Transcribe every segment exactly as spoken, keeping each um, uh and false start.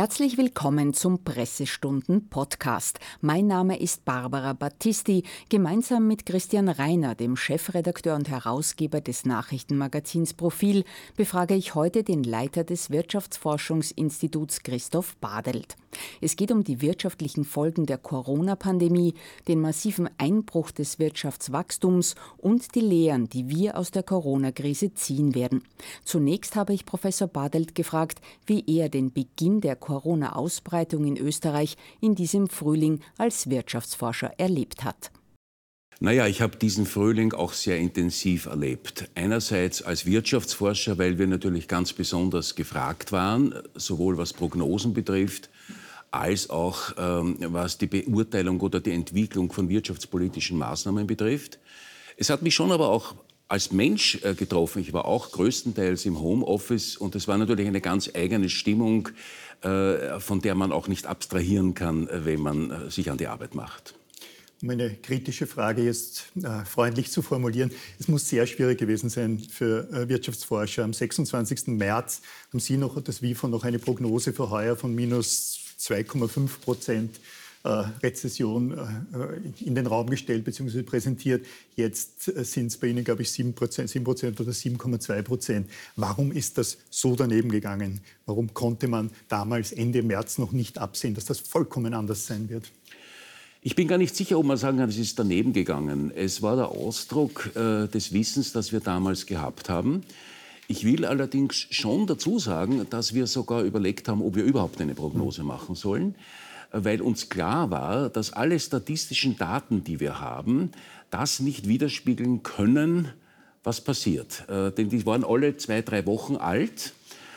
Herzlich willkommen zum Pressestunden-Podcast. Mein Name ist Barbara Battisti. Gemeinsam mit Christian Reiner, dem Chefredakteur und Herausgeber des Nachrichtenmagazins Profil, befrage ich heute den Leiter des Wirtschaftsforschungsinstituts Christoph Badelt. Es geht um die wirtschaftlichen Folgen der Corona-Pandemie, den massiven Einbruch des Wirtschaftswachstums und die Lehren, die wir aus der Corona-Krise ziehen werden. Zunächst habe ich Professor Badelt gefragt, wie er den Beginn der Corona-Ausbreitung in Österreich in diesem Frühling als Wirtschaftsforscher erlebt hat. Naja, ich habe diesen Frühling auch sehr intensiv erlebt. Einerseits als Wirtschaftsforscher, weil wir natürlich ganz besonders gefragt waren, sowohl was Prognosen betrifft, als auch ähm, was die Beurteilung oder die Entwicklung von wirtschaftspolitischen Maßnahmen betrifft. Es hat mich schon aber auch als Mensch äh, getroffen. Ich war auch größtenteils im Homeoffice und es war natürlich eine ganz eigene Stimmung, äh, von der man auch nicht abstrahieren kann, äh, wenn man äh, sich an die Arbeit macht. Um eine kritische Frage jetzt äh, freundlich zu formulieren, es muss sehr schwierig gewesen sein für äh, Wirtschaftsforscher. Am sechsundzwanzigsten März haben Sie noch, das W I F O, noch eine Prognose für heuer von minus zwei Komma fünf Prozent äh, Rezession äh, in den Raum gestellt bzw. präsentiert. Jetzt äh, sind es bei Ihnen, glaube ich, sieben Prozent, sieben Prozent oder sieben Komma zwei Prozent. Warum ist das so daneben gegangen? Warum konnte man damals Ende März noch nicht absehen, dass das vollkommen anders sein wird? Ich bin gar nicht sicher, ob man sagen kann, es ist daneben gegangen. Es war der Ausdruck äh, des Wissens, das wir damals gehabt haben. Ich will allerdings schon dazu sagen, dass wir sogar überlegt haben, ob wir überhaupt eine Prognose machen sollen, weil uns klar war, dass alle statistischen Daten, die wir haben, das nicht widerspiegeln können, was passiert. Äh, denn die waren alle zwei, drei Wochen alt.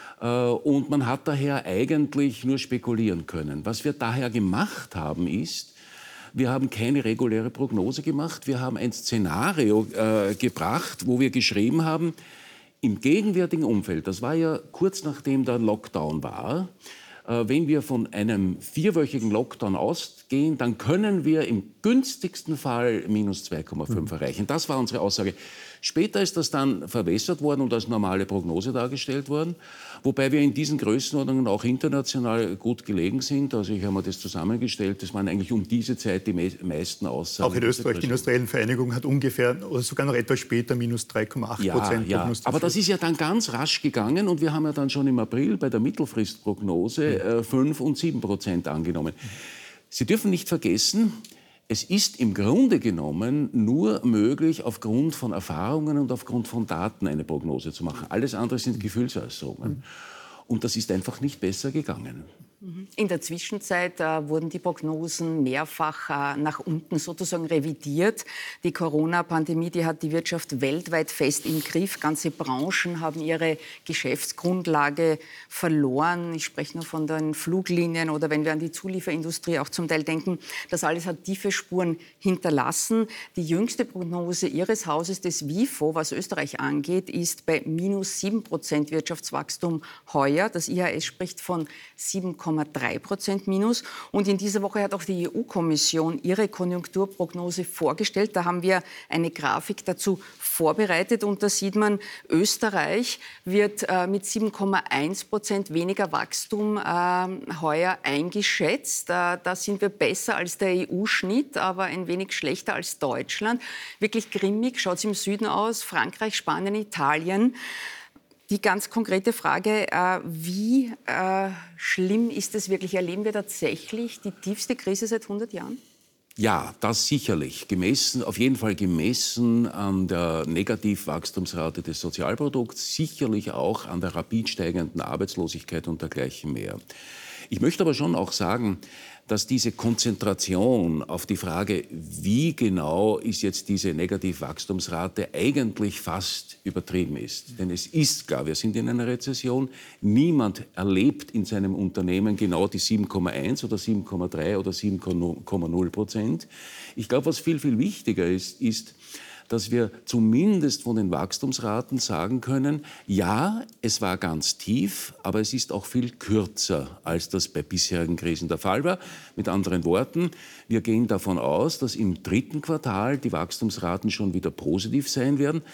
Und man hat daher eigentlich nur spekulieren können. Was wir daher gemacht haben, ist, wir haben keine reguläre Prognose gemacht. Wir haben ein Szenario äh, gebracht, wo wir geschrieben haben, im gegenwärtigen Umfeld, das war ja kurz nachdem der Lockdown war, äh, wenn wir von einem vierwöchigen Lockdown ausgehen, dann können wir im günstigsten Fall minus zwei Komma fünf erreichen. Das war unsere Aussage. Später ist das dann verwässert worden und als normale Prognose dargestellt worden, wobei wir in diesen Größenordnungen auch international gut gelegen sind. Also ich habe mir das zusammengestellt, das waren eigentlich um diese Zeit die me meisten Aussagen. Auch in Österreich, die Industriellen Vereinigung hat ungefähr oder sogar noch etwas später minus drei Komma acht Prozent ja, prognostiziert. Ja. Aber das ist ja dann ganz rasch gegangen und wir haben ja dann schon im April bei der Mittelfristprognose äh, fünf und sieben Prozent angenommen. Sie dürfen nicht vergessen, es ist im Grunde genommen nur möglich, aufgrund von Erfahrungen und aufgrund von Daten eine Prognose zu machen. Alles andere sind Gefühlsäußerungen. Und das ist einfach nicht besser gegangen. In der Zwischenzeit äh, wurden die Prognosen mehrfach äh, nach unten sozusagen revidiert. Die Corona-Pandemie, die hat die Wirtschaft weltweit fest im Griff. Ganze Branchen haben ihre Geschäftsgrundlage verloren. Ich spreche nur von den Fluglinien oder wenn wir an die Zulieferindustrie auch zum Teil denken. Das alles hat tiefe Spuren hinterlassen. Die jüngste Prognose Ihres Hauses, des W I F O, was Österreich angeht, ist bei minus sieben Prozent Wirtschaftswachstum heuer. Das I H S spricht von sieben Komma drei Prozent minus. Und in dieser Woche hat auch die E U-Kommission ihre Konjunkturprognose vorgestellt. Da haben wir eine Grafik dazu vorbereitet. Und da sieht man, Österreich wird äh, mit sieben Komma eins Prozent weniger Wachstum äh, heuer eingeschätzt. Äh, da sind wir besser als der E U-Schnitt, aber ein wenig schlechter als Deutschland. Wirklich grimmig schaut es im Süden aus. Frankreich, Spanien, Italien. Die ganz konkrete Frage, äh, wie äh, schlimm ist es wirklich? Erleben wir tatsächlich die tiefste Krise seit hundert Jahren? Ja, das sicherlich. Gemessen, auf jeden Fall gemessen an der Negativwachstumsrate des Sozialprodukts, sicherlich auch an der rapid steigenden Arbeitslosigkeit und dergleichen mehr. Ich möchte aber schon auch sagen, dass diese Konzentration auf die Frage, wie genau ist jetzt diese Negativwachstumsrate, eigentlich fast übertrieben ist. Denn es ist klar, wir sind in einer Rezession. Niemand erlebt in seinem Unternehmen genau die sieben Komma eins oder sieben Komma drei oder sieben Komma null Prozent. Ich glaube, was viel, viel wichtiger ist, ist, dass wir zumindest von den Wachstumsraten sagen können, ja, es war ganz tief, aber es ist auch viel kürzer, als das bei bisherigen Krisen der Fall war. Mit anderen Worten, wir gehen davon aus, dass im dritten Quartal die Wachstumsraten schon wieder positiv sein werden.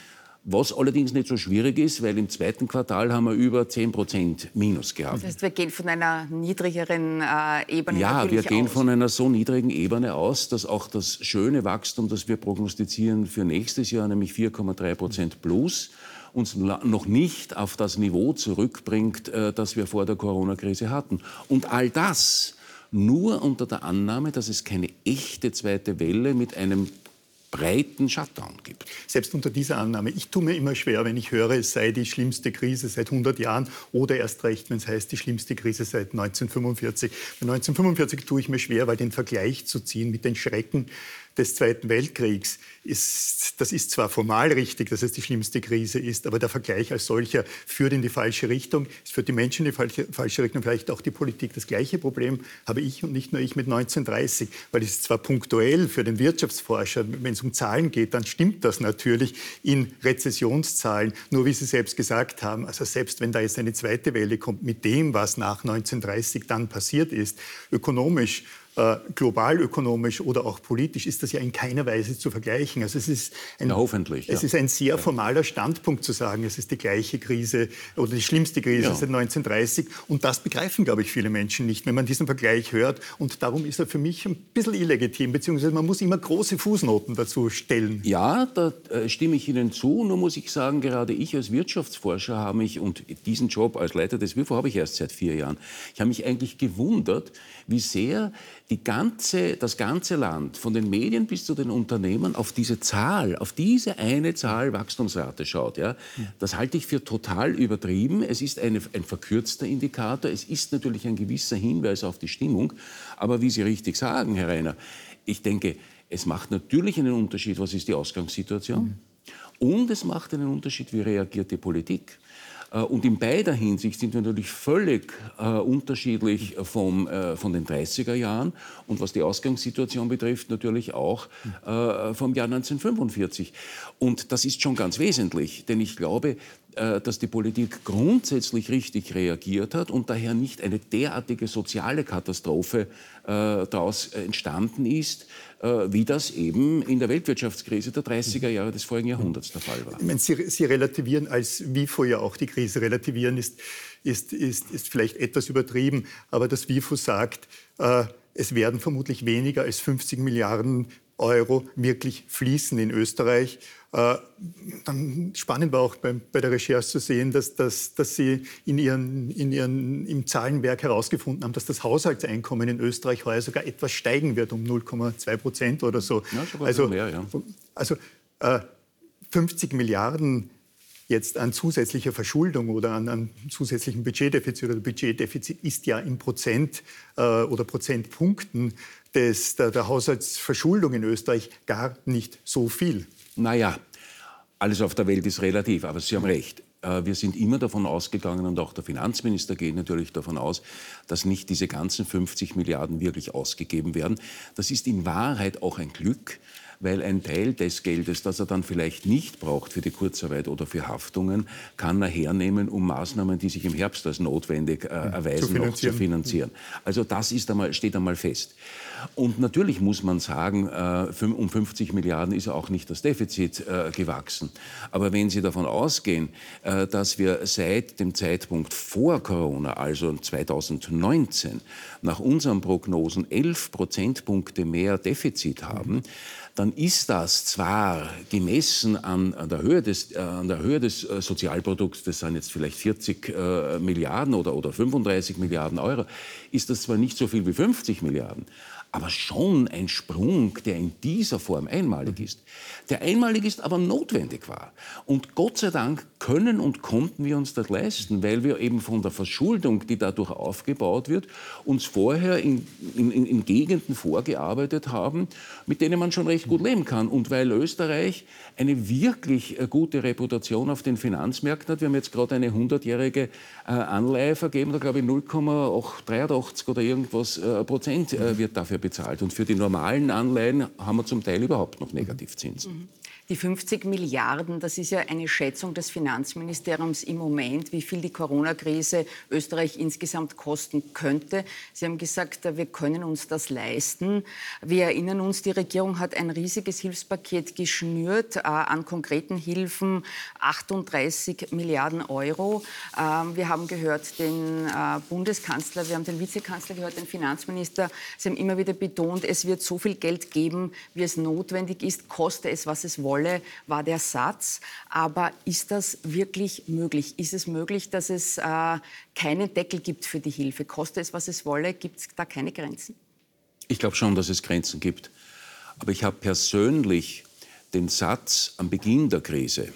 Was allerdings nicht so schwierig ist, weil im zweiten Quartal haben wir über zehn Prozent Minus gehabt. Das heißt, wir gehen von einer niedrigeren äh, Ebene Ja, natürlich wir gehen aus. von einer so niedrigen Ebene aus, dass auch das schöne Wachstum, das wir prognostizieren für nächstes Jahr, nämlich vier Komma drei Prozent plus, uns noch nicht auf das Niveau zurückbringt, das wir vor der Corona-Krise hatten. Und all das nur unter der Annahme, dass es keine echte zweite Welle mit einem breiten Shutdown gibt. Selbst unter dieser Annahme. Ich tue mir immer schwer, wenn ich höre, es sei die schlimmste Krise seit hundert Jahren oder erst recht, wenn es heißt, die schlimmste Krise seit neunzehnhundertfünfundvierzig. Bei neunzehnhundertfünfundvierzig tue ich mir schwer, weil den Vergleich zu ziehen mit den Schrecken des Zweiten Weltkriegs, ist, das ist zwar formal richtig, dass es die schlimmste Krise ist, aber der Vergleich als solcher führt in die falsche Richtung. Es führt die Menschen in die falsche, falsche Richtung, vielleicht auch die Politik. Das gleiche Problem habe ich und nicht nur ich mit neunzehnhundertdreißig, weil es zwar punktuell für den Wirtschaftsforscher, wenn es um Zahlen geht, dann stimmt das natürlich in Rezessionszahlen. Nur wie Sie selbst gesagt haben, also selbst wenn da jetzt eine zweite Welle kommt mit dem, was nach neunzehnhundertdreißig dann passiert ist, ökonomisch, Äh, global ökonomisch oder auch politisch ist das ja in keiner Weise zu vergleichen. Also es ist ein, ja, hoffentlich, es ja. ist ein sehr formaler Standpunkt zu sagen, es ist die gleiche Krise oder die schlimmste Krise ja. seit neunzehnhundertdreißig. Und das begreifen, glaube ich, viele Menschen nicht, wenn man diesen Vergleich hört. Und darum ist er für mich ein bisschen illegitim, beziehungsweise man muss immer große Fußnoten dazu stellen. Ja, da äh, stimme ich Ihnen zu. Nur muss ich sagen, gerade ich als Wirtschaftsforscher habe mich, und diesen Job als Leiter des W I F O habe ich erst seit vier Jahren, ich habe mich eigentlich gewundert, wie sehr die ganze, das ganze Land, von den Medien bis zu den Unternehmen, auf diese Zahl, auf diese eine Zahl Wachstumsrate schaut. Ja? Das halte ich für total übertrieben. Es ist eine, ein verkürzter Indikator. Es ist natürlich ein gewisser Hinweis auf die Stimmung. Aber wie Sie richtig sagen, Herr Reiner, ich denke, es macht natürlich einen Unterschied, was ist die Ausgangssituation. Mhm. Und es macht einen Unterschied, wie reagiert die Politik. Und in beider Hinsicht sind wir natürlich völlig äh, unterschiedlich vom, äh, von den dreißiger Jahren und was die Ausgangssituation betrifft, natürlich auch äh, vom Jahr neunzehnhundertfünfundvierzig. Und das ist schon ganz wesentlich, denn ich glaube, äh, dass die Politik grundsätzlich richtig reagiert hat und daher nicht eine derartige soziale Katastrophe äh, daraus entstanden ist, äh, wie das eben in der Weltwirtschaftskrise der dreißiger Jahre des vorigen Jahrhunderts der Fall war. Ich meine, Sie, Sie relativieren, als W I F O ja auch die Krise relativieren, ist, ist, ist, ist vielleicht etwas übertrieben. Aber das W I F O sagt, äh, es werden vermutlich weniger als fünfzig Milliarden Euro wirklich fließen in Österreich. Äh, dann spannend war auch bei, bei der Recherche zu sehen, dass, dass, dass Sie in ihren, in ihren, im Zahlenwerk herausgefunden haben, dass das Haushaltseinkommen in Österreich heuer sogar etwas steigen wird, um null Komma zwei Prozent oder so. Ja, sogar also mehr, ja. also äh, fünfzig Milliarden jetzt an zusätzlicher Verschuldung oder an, an zusätzlichem Budgetdefizit oder Budgetdefizit ist ja in Prozent äh, oder Prozentpunkten des, der, der Haushaltsverschuldung in Österreich gar nicht so viel. Naja, alles auf der Welt ist relativ, aber Sie haben recht. Wir sind immer davon ausgegangen, und auch der Finanzminister geht natürlich davon aus, dass nicht diese ganzen fünfzig Milliarden wirklich ausgegeben werden. Das ist in Wahrheit auch ein Glück, weil ein Teil des Geldes, das er dann vielleicht nicht braucht für die Kurzarbeit oder für Haftungen, kann er hernehmen, um Maßnahmen, die sich im Herbst als notwendig äh, erweisen, noch zu finanzieren. Also das ist einmal, steht einmal fest. Und natürlich muss man sagen, äh, um fünfzig Milliarden ist auch nicht das Defizit äh, gewachsen. Aber wenn Sie davon ausgehen, äh, dass wir seit dem Zeitpunkt vor Corona, also zweitausendneunzehn, nach unseren Prognosen elf Prozentpunkte mehr Defizit haben, dann ist das zwar gemessen an, an, der, Höhe des, äh, an der Höhe des äh, Sozialprodukts, das sind jetzt vielleicht vierzig äh, Milliarden oder, oder fünfunddreißig Milliarden Euro, ist das zwar nicht so viel wie fünfzig Milliarden, aber schon ein Sprung, der in dieser Form einmalig ist, der einmalig ist, aber notwendig war. Und Gott sei Dank können und konnten wir uns das leisten, weil wir eben von der Verschuldung, die dadurch aufgebaut wird, uns vorher in, in, in Gegenden vorgearbeitet haben, mit denen man schon recht gut leben kann. Und weil Österreich eine wirklich gute Reputation auf den Finanzmärkten hat, wir haben jetzt gerade eine hundertjährige äh, Anleihe vergeben, da glaube ich null Komma dreiundachtzig oder irgendwas äh, Prozent äh, wird dafür bezahlt. Und für die normalen Anleihen haben wir zum Teil überhaupt noch Negativzinsen. Die fünfzig Milliarden, das ist ja eine Schätzung des Finanzministeriums im Moment, wie viel die Corona-Krise Österreich insgesamt kosten könnte. Sie haben gesagt, wir können uns das leisten. Wir erinnern uns, die Regierung hat ein riesiges Hilfspaket geschnürt, äh, an konkreten Hilfen achtunddreißig Milliarden Euro. Ähm, wir haben gehört den äh, Bundeskanzler, wir haben den Vizekanzler gehört, den Finanzminister. Sie haben immer wieder betont, es wird so viel Geld geben, wie es notwendig ist, koste es, was es wolle, war der Satz. Aber ist das wirklich möglich? Ist es möglich, dass es äh, keinen Deckel gibt für die Hilfe? Koste es, was es wolle? Gibt es da keine Grenzen? Ich glaube schon, dass es Grenzen gibt. Aber ich habe persönlich den Satz am Beginn der Krise,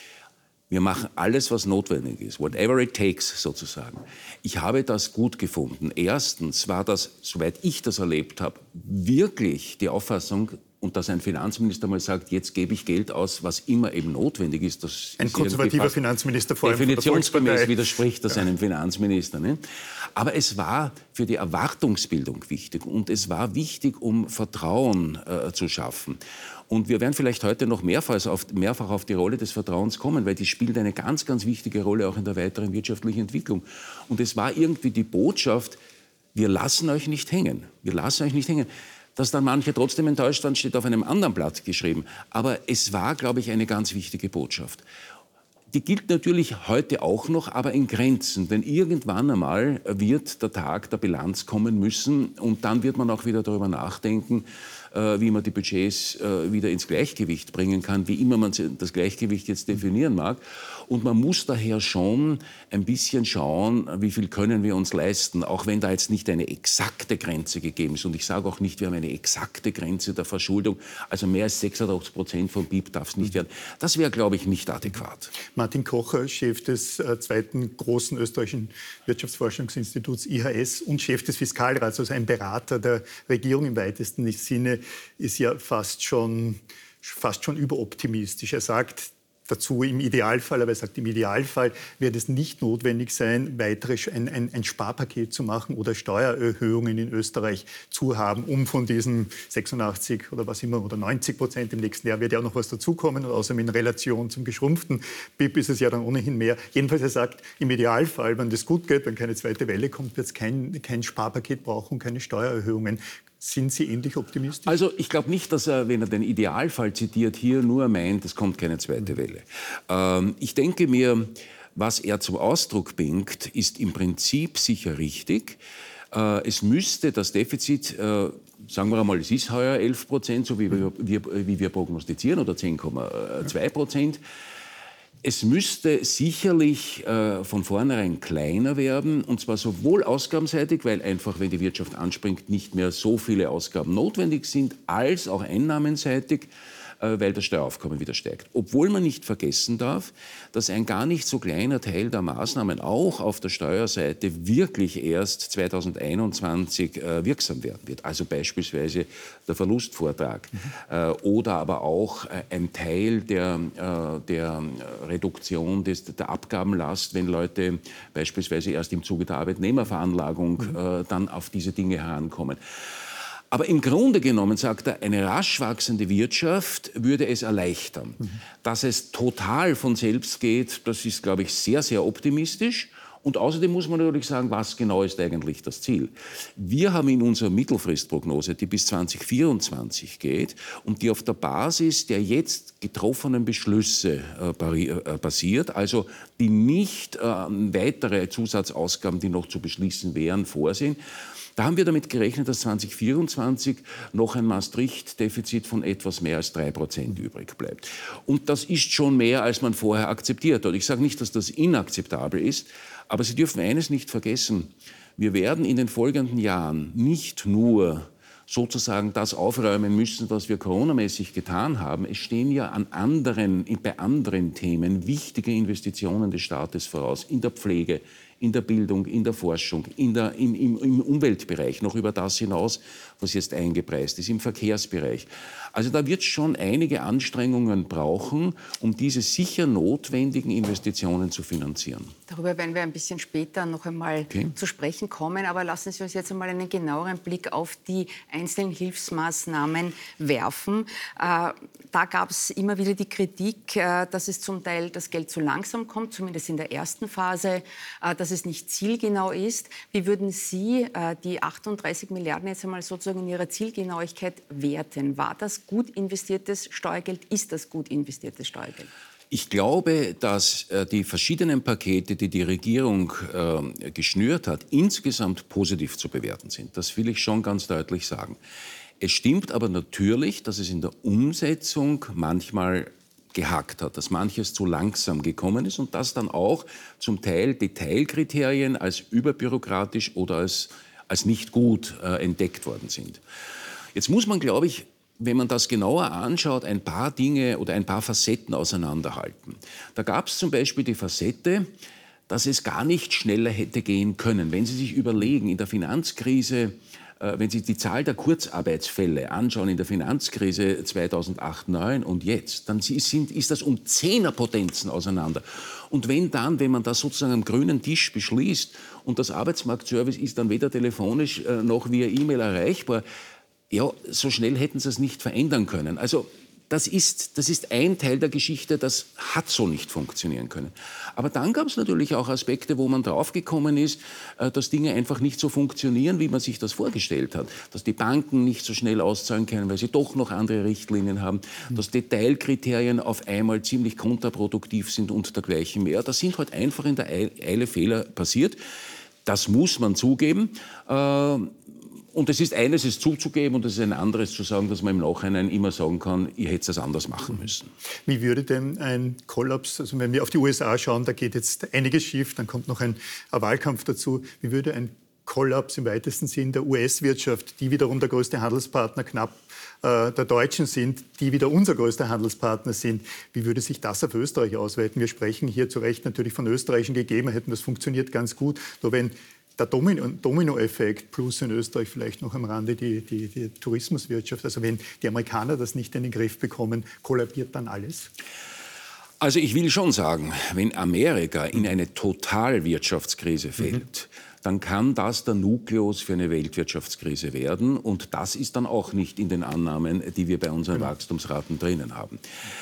wir machen alles, was notwendig ist, whatever it takes sozusagen. Ich habe das gut gefunden. Erstens war das, soweit ich das erlebt habe, wirklich die Auffassung, und dass ein Finanzminister mal sagt, jetzt gebe ich Geld aus, was immer eben notwendig ist. Das ein ist konservativer Finanzminister, vor allem definitionsgemäß widerspricht das ja einem Finanzminister. Ne? Aber es war für die Erwartungsbildung wichtig und es war wichtig, um Vertrauen äh, zu schaffen. Und wir werden vielleicht heute noch mehrfach auf, mehrfach auf die Rolle des Vertrauens kommen, weil die spielt eine ganz, ganz wichtige Rolle auch in der weiteren wirtschaftlichen Entwicklung. Und es war irgendwie die Botschaft, wir lassen euch nicht hängen. Wir lassen euch nicht hängen. Dass dann manche trotzdem enttäuscht waren, steht auf einem anderen Blatt geschrieben. Aber es war, glaube ich, eine ganz wichtige Botschaft. Die gilt natürlich heute auch noch, aber in Grenzen. Denn irgendwann einmal wird der Tag der Bilanz kommen müssen und dann wird man auch wieder darüber nachdenken, wie man die Budgets wieder ins Gleichgewicht bringen kann, wie immer man das Gleichgewicht jetzt definieren mag. Und man muss daher schon ein bisschen schauen, wie viel können wir uns leisten, auch wenn da jetzt nicht eine exakte Grenze gegeben ist. Und ich sage auch nicht, wir haben eine exakte Grenze der Verschuldung, also mehr als sechsundachtzig Prozent vom B I P darf es nicht werden. Das wäre, glaube ich, nicht adäquat. Martin Kocher, Chef des äh, zweiten großen österreichischen Wirtschaftsforschungsinstituts I H S und Chef des Fiskalrats, also ein Berater der Regierung im weitesten Sinne, ist ja fast schon, fast schon überoptimistisch. Er sagt dazu im Idealfall, aber er sagt, im Idealfall wird es nicht notwendig sein, weitere ein, ein, ein Sparpaket zu machen oder Steuererhöhungen in Österreich zu haben, um von diesen sechsundachtzig oder was immer oder neunzig Prozent im nächsten Jahr wird ja auch noch was dazukommen, und außerdem in Relation zum geschrumpften B I P ist es ja dann ohnehin mehr. Jedenfalls, er sagt, im Idealfall, wenn das gut geht, wenn keine zweite Welle kommt, wird es kein, kein Sparpaket brauchen, keine Steuererhöhungen. Sind Sie ähnlich optimistisch? Also ich glaube nicht, dass er, wenn er den Idealfall zitiert, hier nur meint, es kommt keine zweite Welle. Ähm, ich denke mir, was er zum Ausdruck bringt, ist im Prinzip sicher richtig. Äh, es müsste das Defizit, äh, sagen wir einmal, es ist heuer elf Prozent, so wie wir, wir, wie wir prognostizieren, oder zehn Komma zwei Prozent. Es müsste sicherlich äh, von vornherein kleiner werden, und zwar sowohl ausgabenseitig, weil einfach, wenn die Wirtschaft anspringt, nicht mehr so viele Ausgaben notwendig sind, als auch einnahmenseitig, äh, weil das Steueraufkommen wieder steigt. Obwohl man nicht vergessen darf, dass ein gar nicht so kleiner Teil der Maßnahmen auch auf der Steuerseite wirklich erst zweitausendeinundzwanzig äh, wirksam werden wird. Also beispielsweise der Verlustvortrag mhm. äh, oder aber auch äh, ein Teil der, äh, der Reduktion des, der Abgabenlast, wenn Leute beispielsweise erst im Zuge der Arbeitnehmerveranlagung mhm. äh, dann auf diese Dinge herankommen. Aber im Grunde genommen, sagt er, eine rasch wachsende Wirtschaft würde es erleichtern. Mhm. Dass es total von selbst geht, das ist, glaube ich, sehr, sehr optimistisch. Und außerdem muss man natürlich sagen, was genau ist eigentlich das Ziel? Wir haben in unserer Mittelfristprognose, die bis zwanzig vierundzwanzig geht und die auf der Basis der jetzt getroffenen Beschlüsse äh, basiert, also die nicht äh, weitere Zusatzausgaben, die noch zu beschließen wären, vorsehen. Da haben wir damit gerechnet, dass zwanzig vierundzwanzig noch ein Maastricht-Defizit von etwas mehr als drei Prozent übrig bleibt. Und das ist schon mehr, als man vorher akzeptiert hat. Ich sage nicht, dass das inakzeptabel ist, aber Sie dürfen eines nicht vergessen. Wir werden in den folgenden Jahren nicht nur sozusagen das aufräumen müssen, was wir coronamäßig getan haben. Es stehen ja an anderen, bei anderen Themen wichtige Investitionen des Staates voraus, in der Pflege, in der Bildung, in der Forschung, in der, im, im, im Umweltbereich, noch über das hinaus, was jetzt eingepreist ist, im Verkehrsbereich. Also da wird es schon einige Anstrengungen brauchen, um diese sicher notwendigen Investitionen zu finanzieren. Darüber werden wir ein bisschen später noch einmal okay. zu sprechen kommen. Aber lassen Sie uns jetzt einmal einen genaueren Blick auf die einzelnen Hilfsmaßnahmen werfen. Äh, da gab es immer wieder die Kritik, äh, dass es zum Teil das Geld zu langsam kommt, zumindest in der ersten Phase, äh, dass es nicht zielgenau ist. Wie würden Sie äh, die achtunddreißig Milliarden jetzt einmal sozusagen in ihrer Zielgenauigkeit werten? War das gut investiertes Steuergeld? Ist das gut investiertes Steuergeld? Ich glaube, dass äh, die verschiedenen Pakete, die die Regierung äh, geschnürt hat, insgesamt positiv zu bewerten sind. Das will ich schon ganz deutlich sagen. Es stimmt aber natürlich, dass es in der Umsetzung manchmal gehakt hat, dass manches zu langsam gekommen ist und dass dann auch zum Teil Detailkriterien als überbürokratisch oder als, als nicht gut äh, entdeckt worden sind. Jetzt muss man, glaube ich, wenn man das genauer anschaut, ein paar Dinge oder ein paar Facetten auseinanderhalten. Da gab es zum Beispiel die Facette, dass es gar nicht schneller hätte gehen können. Wenn Sie sich überlegen, in der Finanzkrise, äh, wenn Sie die Zahl der Kurzarbeitsfälle anschauen in der Finanzkrise zweitausendacht neun und jetzt, dann sind, ist das um Zehnerpotenzen auseinander. Und wenn dann, wenn man das sozusagen am grünen Tisch beschließt und das Arbeitsmarktservice ist dann weder telefonisch äh, noch via E-Mail erreichbar, ja, so schnell hätten sie es nicht verändern können. Also das ist, das ist ein Teil der Geschichte, das hat so nicht funktionieren können. Aber dann gab es natürlich auch Aspekte, wo man draufgekommen ist, dass Dinge einfach nicht so funktionieren, wie man sich das vorgestellt hat. Dass die Banken nicht so schnell auszahlen können, weil sie doch noch andere Richtlinien haben. Dass Detailkriterien auf einmal ziemlich kontraproduktiv sind und dergleichen mehr. Da sind halt einfach in der Eile Fehler passiert. Das muss man zugeben. Äh, Und es ist eines, es zuzugeben, und es ist ein anderes zu sagen, dass man im Nachhinein immer sagen kann, ihr hättet es anders machen müssen. Wie würde denn ein Kollaps, also wenn wir auf die U S A schauen, da geht jetzt einiges schief, dann kommt noch ein, ein Wahlkampf dazu, wie würde ein Kollaps im weitesten Sinn der U S-Wirtschaft, die wiederum der größte Handelspartner knapp äh, der Deutschen sind, die wieder unser größter Handelspartner sind, wie würde sich das auf Österreich ausweiten? Wir sprechen hier zu Recht natürlich von österreichischen Gegebenheiten, das funktioniert ganz gut, nur wenn der Domino, Dominoeffekt plus in Österreich vielleicht noch am Rande die, die, die Tourismuswirtschaft. Also wenn die Amerikaner das nicht in den Griff bekommen, kollabiert dann alles? Also ich will schon sagen, wenn Amerika in eine Totalwirtschaftskrise fällt, mhm. dann kann das der Nukleus für eine Weltwirtschaftskrise werden. Und das ist dann auch nicht in den Annahmen, die wir bei unseren genau. Wachstumsraten drinnen haben.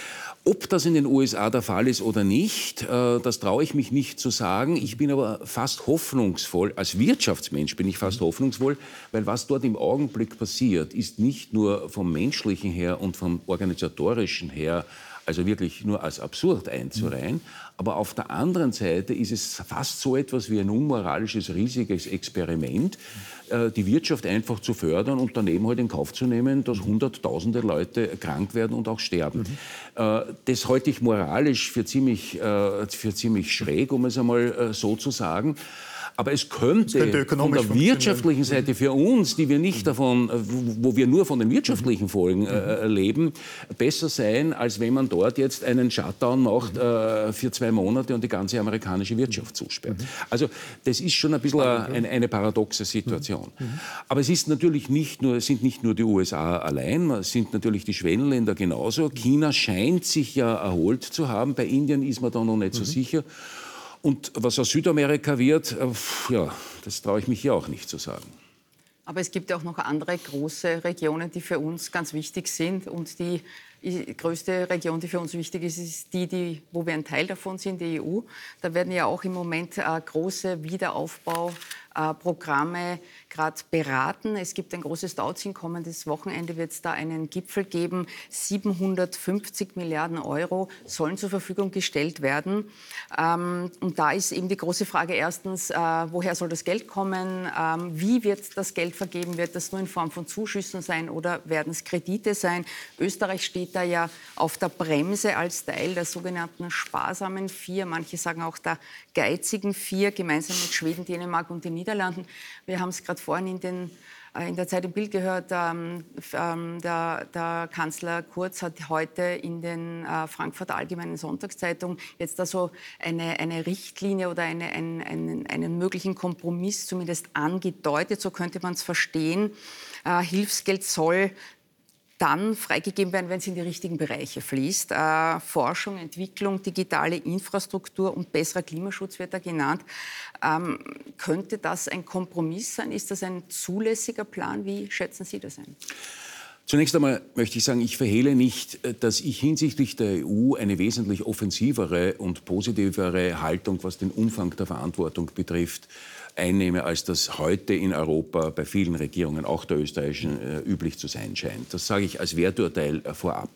Ob das in den U S A der Fall ist oder nicht, das traue ich mich nicht zu sagen. Ich bin aber fast hoffnungsvoll, als Wirtschaftsmensch bin ich fast hoffnungsvoll, weil was dort im Augenblick passiert, ist nicht nur vom menschlichen her und vom organisatorischen her, also wirklich nur als absurd einzureihen, aber auf der anderen Seite ist es fast so etwas wie ein unmoralisches, riesiges Experiment, die Wirtschaft einfach zu fördern und daneben halt in Kauf zu nehmen, dass hunderttausende Leute krank werden und auch sterben. Mhm. Das halte ich moralisch für ziemlich, für ziemlich schräg, um es einmal so zu sagen. Aber es könnte, könnte von der wirtschaftlichen Seite für uns, die wir nicht davon, wo wir nur von den wirtschaftlichen Folgen äh, leben, besser sein, als wenn man dort jetzt einen Shutdown macht äh, für zwei Monate und die ganze amerikanische Wirtschaft zusperrt. Also das ist schon ein bisschen eine, eine paradoxe Situation. Aber es ist natürlich nicht nur, es sind nicht nur die U S A allein, es sind natürlich die Schwellenländer genauso. China scheint sich ja erholt zu haben, bei Indien ist man da noch nicht so sicher. Und was aus Südamerika wird, ja, das traue ich mich hier auch nicht zu sagen. Aber es gibt ja auch noch andere große Regionen, die für uns ganz wichtig sind. Und die größte Region, die für uns wichtig ist, ist die, die, wo wir ein Teil davon sind, die E U. Da werden ja auch im Moment äh, große Wiederaufbauprogramme gerade beraten. Es gibt ein großes Tauziehen. Kommendes Wochenende wird es da einen Gipfel geben. siebenhundertfünfzig Milliarden Euro sollen zur Verfügung gestellt werden. Ähm, und da ist eben die große Frage erstens, äh, woher soll das Geld kommen? Ähm, wie wird das Geld vergeben? Wird das nur in Form von Zuschüssen sein oder werden es Kredite sein? Österreich steht da ja auf der Bremse als Teil der sogenannten sparsamen Vier. Manche sagen auch der geizigen Vier, gemeinsam mit Schweden, Dänemark und den Niederlanden. Wir haben es gerade vorhin in den In der Zeit im Bild gehört, ähm, der, der Kanzler Kurz hat heute in den äh, Frankfurter Allgemeinen Sonntagszeitung jetzt also eine, eine Richtlinie oder eine, ein, einen, einen möglichen Kompromiss zumindest angedeutet, so könnte man es verstehen. Äh, Hilfsgeld soll dann freigegeben werden, wenn es in die richtigen Bereiche fließt. Äh, Forschung, Entwicklung, digitale Infrastruktur und besserer Klimaschutz wird da genannt. Ähm, könnte das ein Kompromiss sein? Ist das ein zulässiger Plan? Wie schätzen Sie das ein? Zunächst einmal möchte ich sagen, ich verhehle nicht, dass ich hinsichtlich der E U eine wesentlich offensivere und positivere Haltung, was den Umfang der Verantwortung betrifft, einnehme, als das heute in Europa bei vielen Regierungen, auch der österreichischen, äh, üblich zu sein scheint. Das sage ich als Werturteil äh, vorab.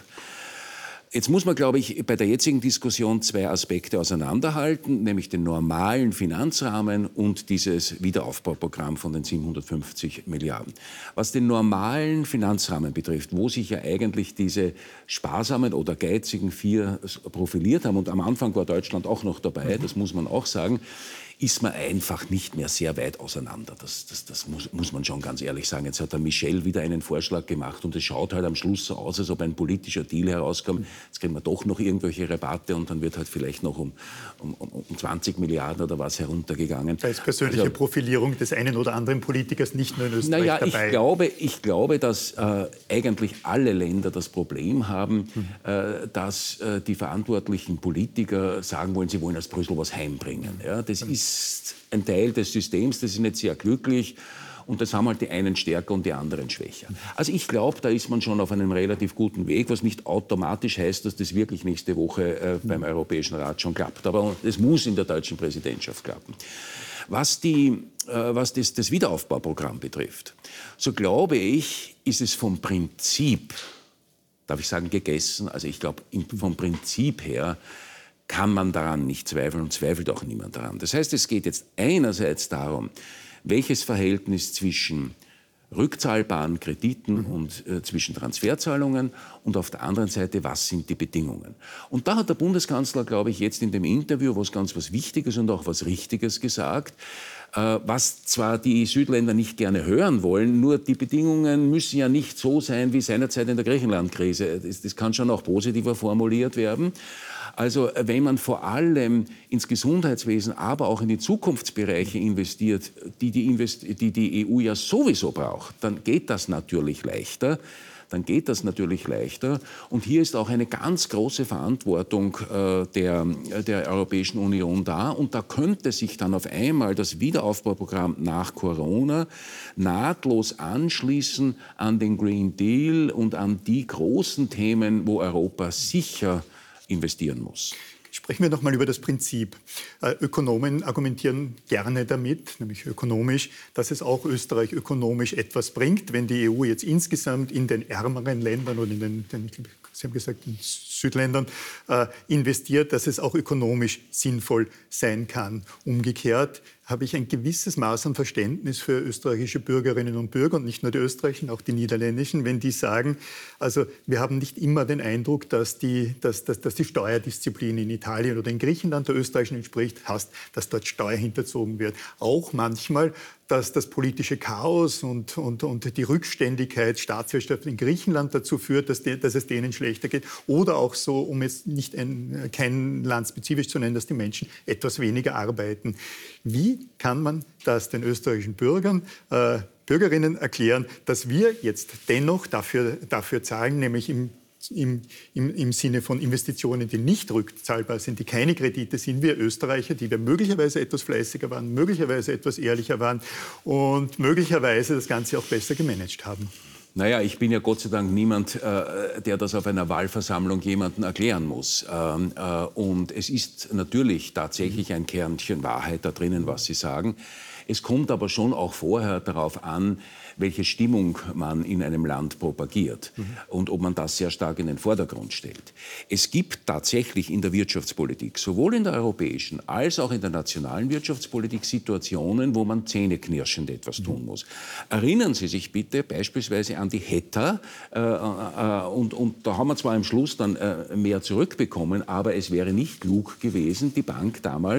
Jetzt muss man, glaube ich, bei der jetzigen Diskussion zwei Aspekte auseinanderhalten, nämlich den normalen Finanzrahmen und dieses Wiederaufbauprogramm von den siebenhundertfünfzig Milliarden. Was den normalen Finanzrahmen betrifft, wo sich ja eigentlich diese sparsamen oder geizigen vier profiliert haben, und am Anfang war Deutschland auch noch dabei, das muss man auch sagen, ist man einfach nicht mehr sehr weit auseinander. Das, das, das muss, muss man schon ganz ehrlich sagen. Jetzt hat der Michel wieder einen Vorschlag gemacht und es schaut halt am Schluss so aus, als ob ein politischer Deal herauskommt. Jetzt kriegen wir doch noch irgendwelche Rabatte und dann wird halt vielleicht noch um, um, um zwanzig Milliarden oder was heruntergegangen. Da ist persönliche also, Profilierung des einen oder anderen Politikers nicht nur in Österreich naja, dabei. Ich glaube, ich glaube, dass äh, eigentlich alle Länder das Problem haben, mhm. äh, dass äh, die verantwortlichen Politiker sagen wollen, sie wollen aus Brüssel was heimbringen. Ja, das mhm. ist ist ein Teil des Systems, das ist nicht sehr glücklich und das haben halt die einen stärker und die anderen schwächer. Also ich glaube, da ist man schon auf einem relativ guten Weg, was nicht automatisch heißt, dass das wirklich nächste Woche äh, beim Europäischen Rat schon klappt. Aber es muss in der deutschen Präsidentschaft klappen. Was, die, äh, was das, das Wiederaufbauprogramm betrifft, so glaube ich, ist es vom Prinzip, darf ich sagen, gegessen. Also ich glaube, vom Prinzip her kann man daran nicht zweifeln und zweifelt auch niemand daran. Das heißt, es geht jetzt einerseits darum, welches Verhältnis zwischen rückzahlbaren Krediten mhm. und äh, zwischen Transferzahlungen und auf der anderen Seite, was sind die Bedingungen. Und da hat der Bundeskanzler, glaube ich, jetzt in dem Interview was ganz was Wichtiges und auch was Richtiges gesagt, äh, was zwar die Südländer nicht gerne hören wollen, nur die Bedingungen müssen ja nicht so sein wie seinerzeit in der Griechenland-Krise. Das, das kann schon auch positiver formuliert werden. Also wenn man vor allem ins Gesundheitswesen, aber auch in die Zukunftsbereiche investiert, die die, Invest- die, die E U ja sowieso braucht, dann geht das natürlich leichter. Dann geht das natürlich leichter. Und hier ist auch eine ganz große Verantwortung äh, der, der Europäischen Union da. Und da könnte sich dann auf einmal das Wiederaufbauprogramm nach Corona nahtlos anschließen an den Green Deal und an die großen Themen, wo Europa sicher investieren muss. Sprechen wir noch mal über das Prinzip. Ökonomen argumentieren gerne damit, nämlich ökonomisch, dass es auch Österreich ökonomisch etwas bringt, wenn die E U jetzt insgesamt in den ärmeren Ländern oder in den, den Sie haben gesagt, in Südländern äh, investiert, dass es auch ökonomisch sinnvoll sein kann. Umgekehrt habe ich ein gewisses Maß an Verständnis für österreichische Bürgerinnen und Bürger und nicht nur die österreichischen, auch die niederländischen, wenn die sagen, also wir haben nicht immer den Eindruck, dass die, dass, dass, dass die Steuerdisziplin in Italien oder in Griechenland der österreichischen entspricht, heißt, dass dort Steuer hinterzogen wird. Auch manchmal, dass das politische Chaos und, und, und die Rückständigkeit Staatswirtschaft in Griechenland dazu führt, dass, die, dass es denen schlechter geht. Oder auch so, um jetzt nicht ein, kein Land spezifisch zu nennen, dass die Menschen etwas weniger arbeiten. Wie kann man das den österreichischen Bürgern, äh, Bürgerinnen erklären, dass wir jetzt dennoch dafür, dafür zahlen, nämlich im Im, im, im Sinne von Investitionen, die nicht rückzahlbar sind, die keine Kredite sind, wir Österreicher, die wir möglicherweise etwas fleißiger waren, möglicherweise etwas ehrlicher waren und möglicherweise das Ganze auch besser gemanagt haben? Naja, ich bin ja Gott sei Dank niemand, äh, der das auf einer Wahlversammlung jemandem erklären muss. Ähm, äh, und es ist natürlich tatsächlich ein Kernchen Wahrheit da drinnen, was Sie sagen. Es kommt aber schon auch vorher darauf an, welche Stimmung man in einem Land propagiert mhm. und ob man das sehr stark in den Vordergrund stellt. Es gibt tatsächlich in der Wirtschaftspolitik, sowohl in der europäischen als auch in der nationalen Wirtschaftspolitik, Situationen, wo man zähneknirschend etwas mhm. tun muss. Erinnern Sie sich bitte beispielsweise an die Hetta äh, äh, und, und da haben wir zwar am Schluss dann äh, mehr zurückbekommen, aber es wäre nicht klug gewesen, die Bank damals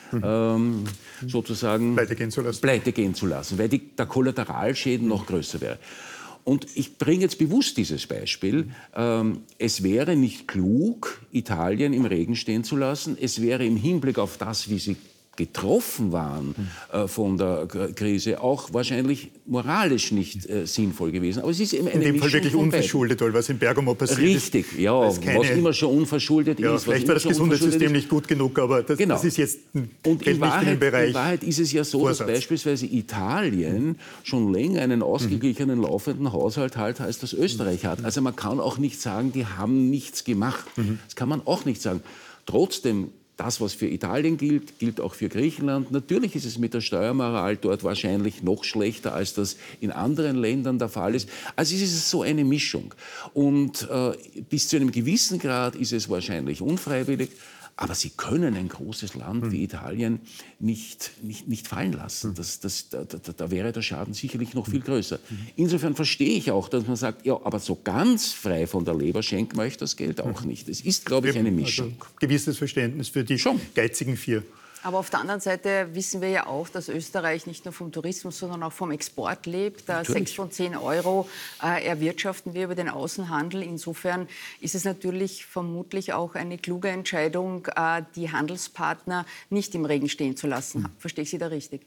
mhm. ähm, sozusagen pleite gehen zu lassen, pleite gehen zu lassen, weil die, der Kollateralschäden mhm. noch größer wäre. Und ich bringe jetzt bewusst dieses Beispiel. Ähm, es wäre nicht klug, Italien im Regen stehen zu lassen. Es wäre im Hinblick auf das, wie sie getroffen waren äh, von der K Krise, auch wahrscheinlich moralisch nicht äh, sinnvoll gewesen. Aber es ist eben eine in dem Mischung Fall wirklich unverschuldet, weil was in Bergamo passiert Richtig, ist. ja, was immer schon unverschuldet ja, ist. Vielleicht war das Gesundheitssystem nicht gut genug, aber das, genau. das ist jetzt und in Wahrheit, nicht in den Bereich in Wahrheit ist es ja so, Vorsatz. dass beispielsweise Italien schon länger einen ausgeglichenen, laufenden Haushalt hat, als das Österreich hat. Also man kann auch nicht sagen, die haben nichts gemacht. Das kann man auch nicht sagen. Trotzdem, das, was für Italien gilt, gilt auch für Griechenland. Natürlich ist es mit der Steuermoral dort wahrscheinlich noch schlechter, als das in anderen Ländern der Fall ist. Also es ist so eine Mischung. Und äh, bis zu einem gewissen Grad ist es wahrscheinlich unfreiwillig. Aber sie können ein großes Land hm. wie Italien nicht, nicht, nicht fallen lassen. Das, das, da, da, da wäre der Schaden sicherlich noch viel größer. Insofern verstehe ich auch, dass man sagt, ja, aber so ganz frei von der Leber schenken wir euch das Geld auch nicht. Es ist, glaube ich, eine Mischung. Also, gewisses Verständnis für die Schon. geizigen Vier. Aber auf der anderen Seite wissen wir ja auch, dass Österreich nicht nur vom Tourismus, sondern auch vom Export lebt. Sechs von zehn Euro äh, erwirtschaften wir über den Außenhandel. Insofern ist es natürlich vermutlich auch eine kluge Entscheidung, äh, die Handelspartner nicht im Regen stehen zu lassen. Hm. Verstehe ich Sie da richtig?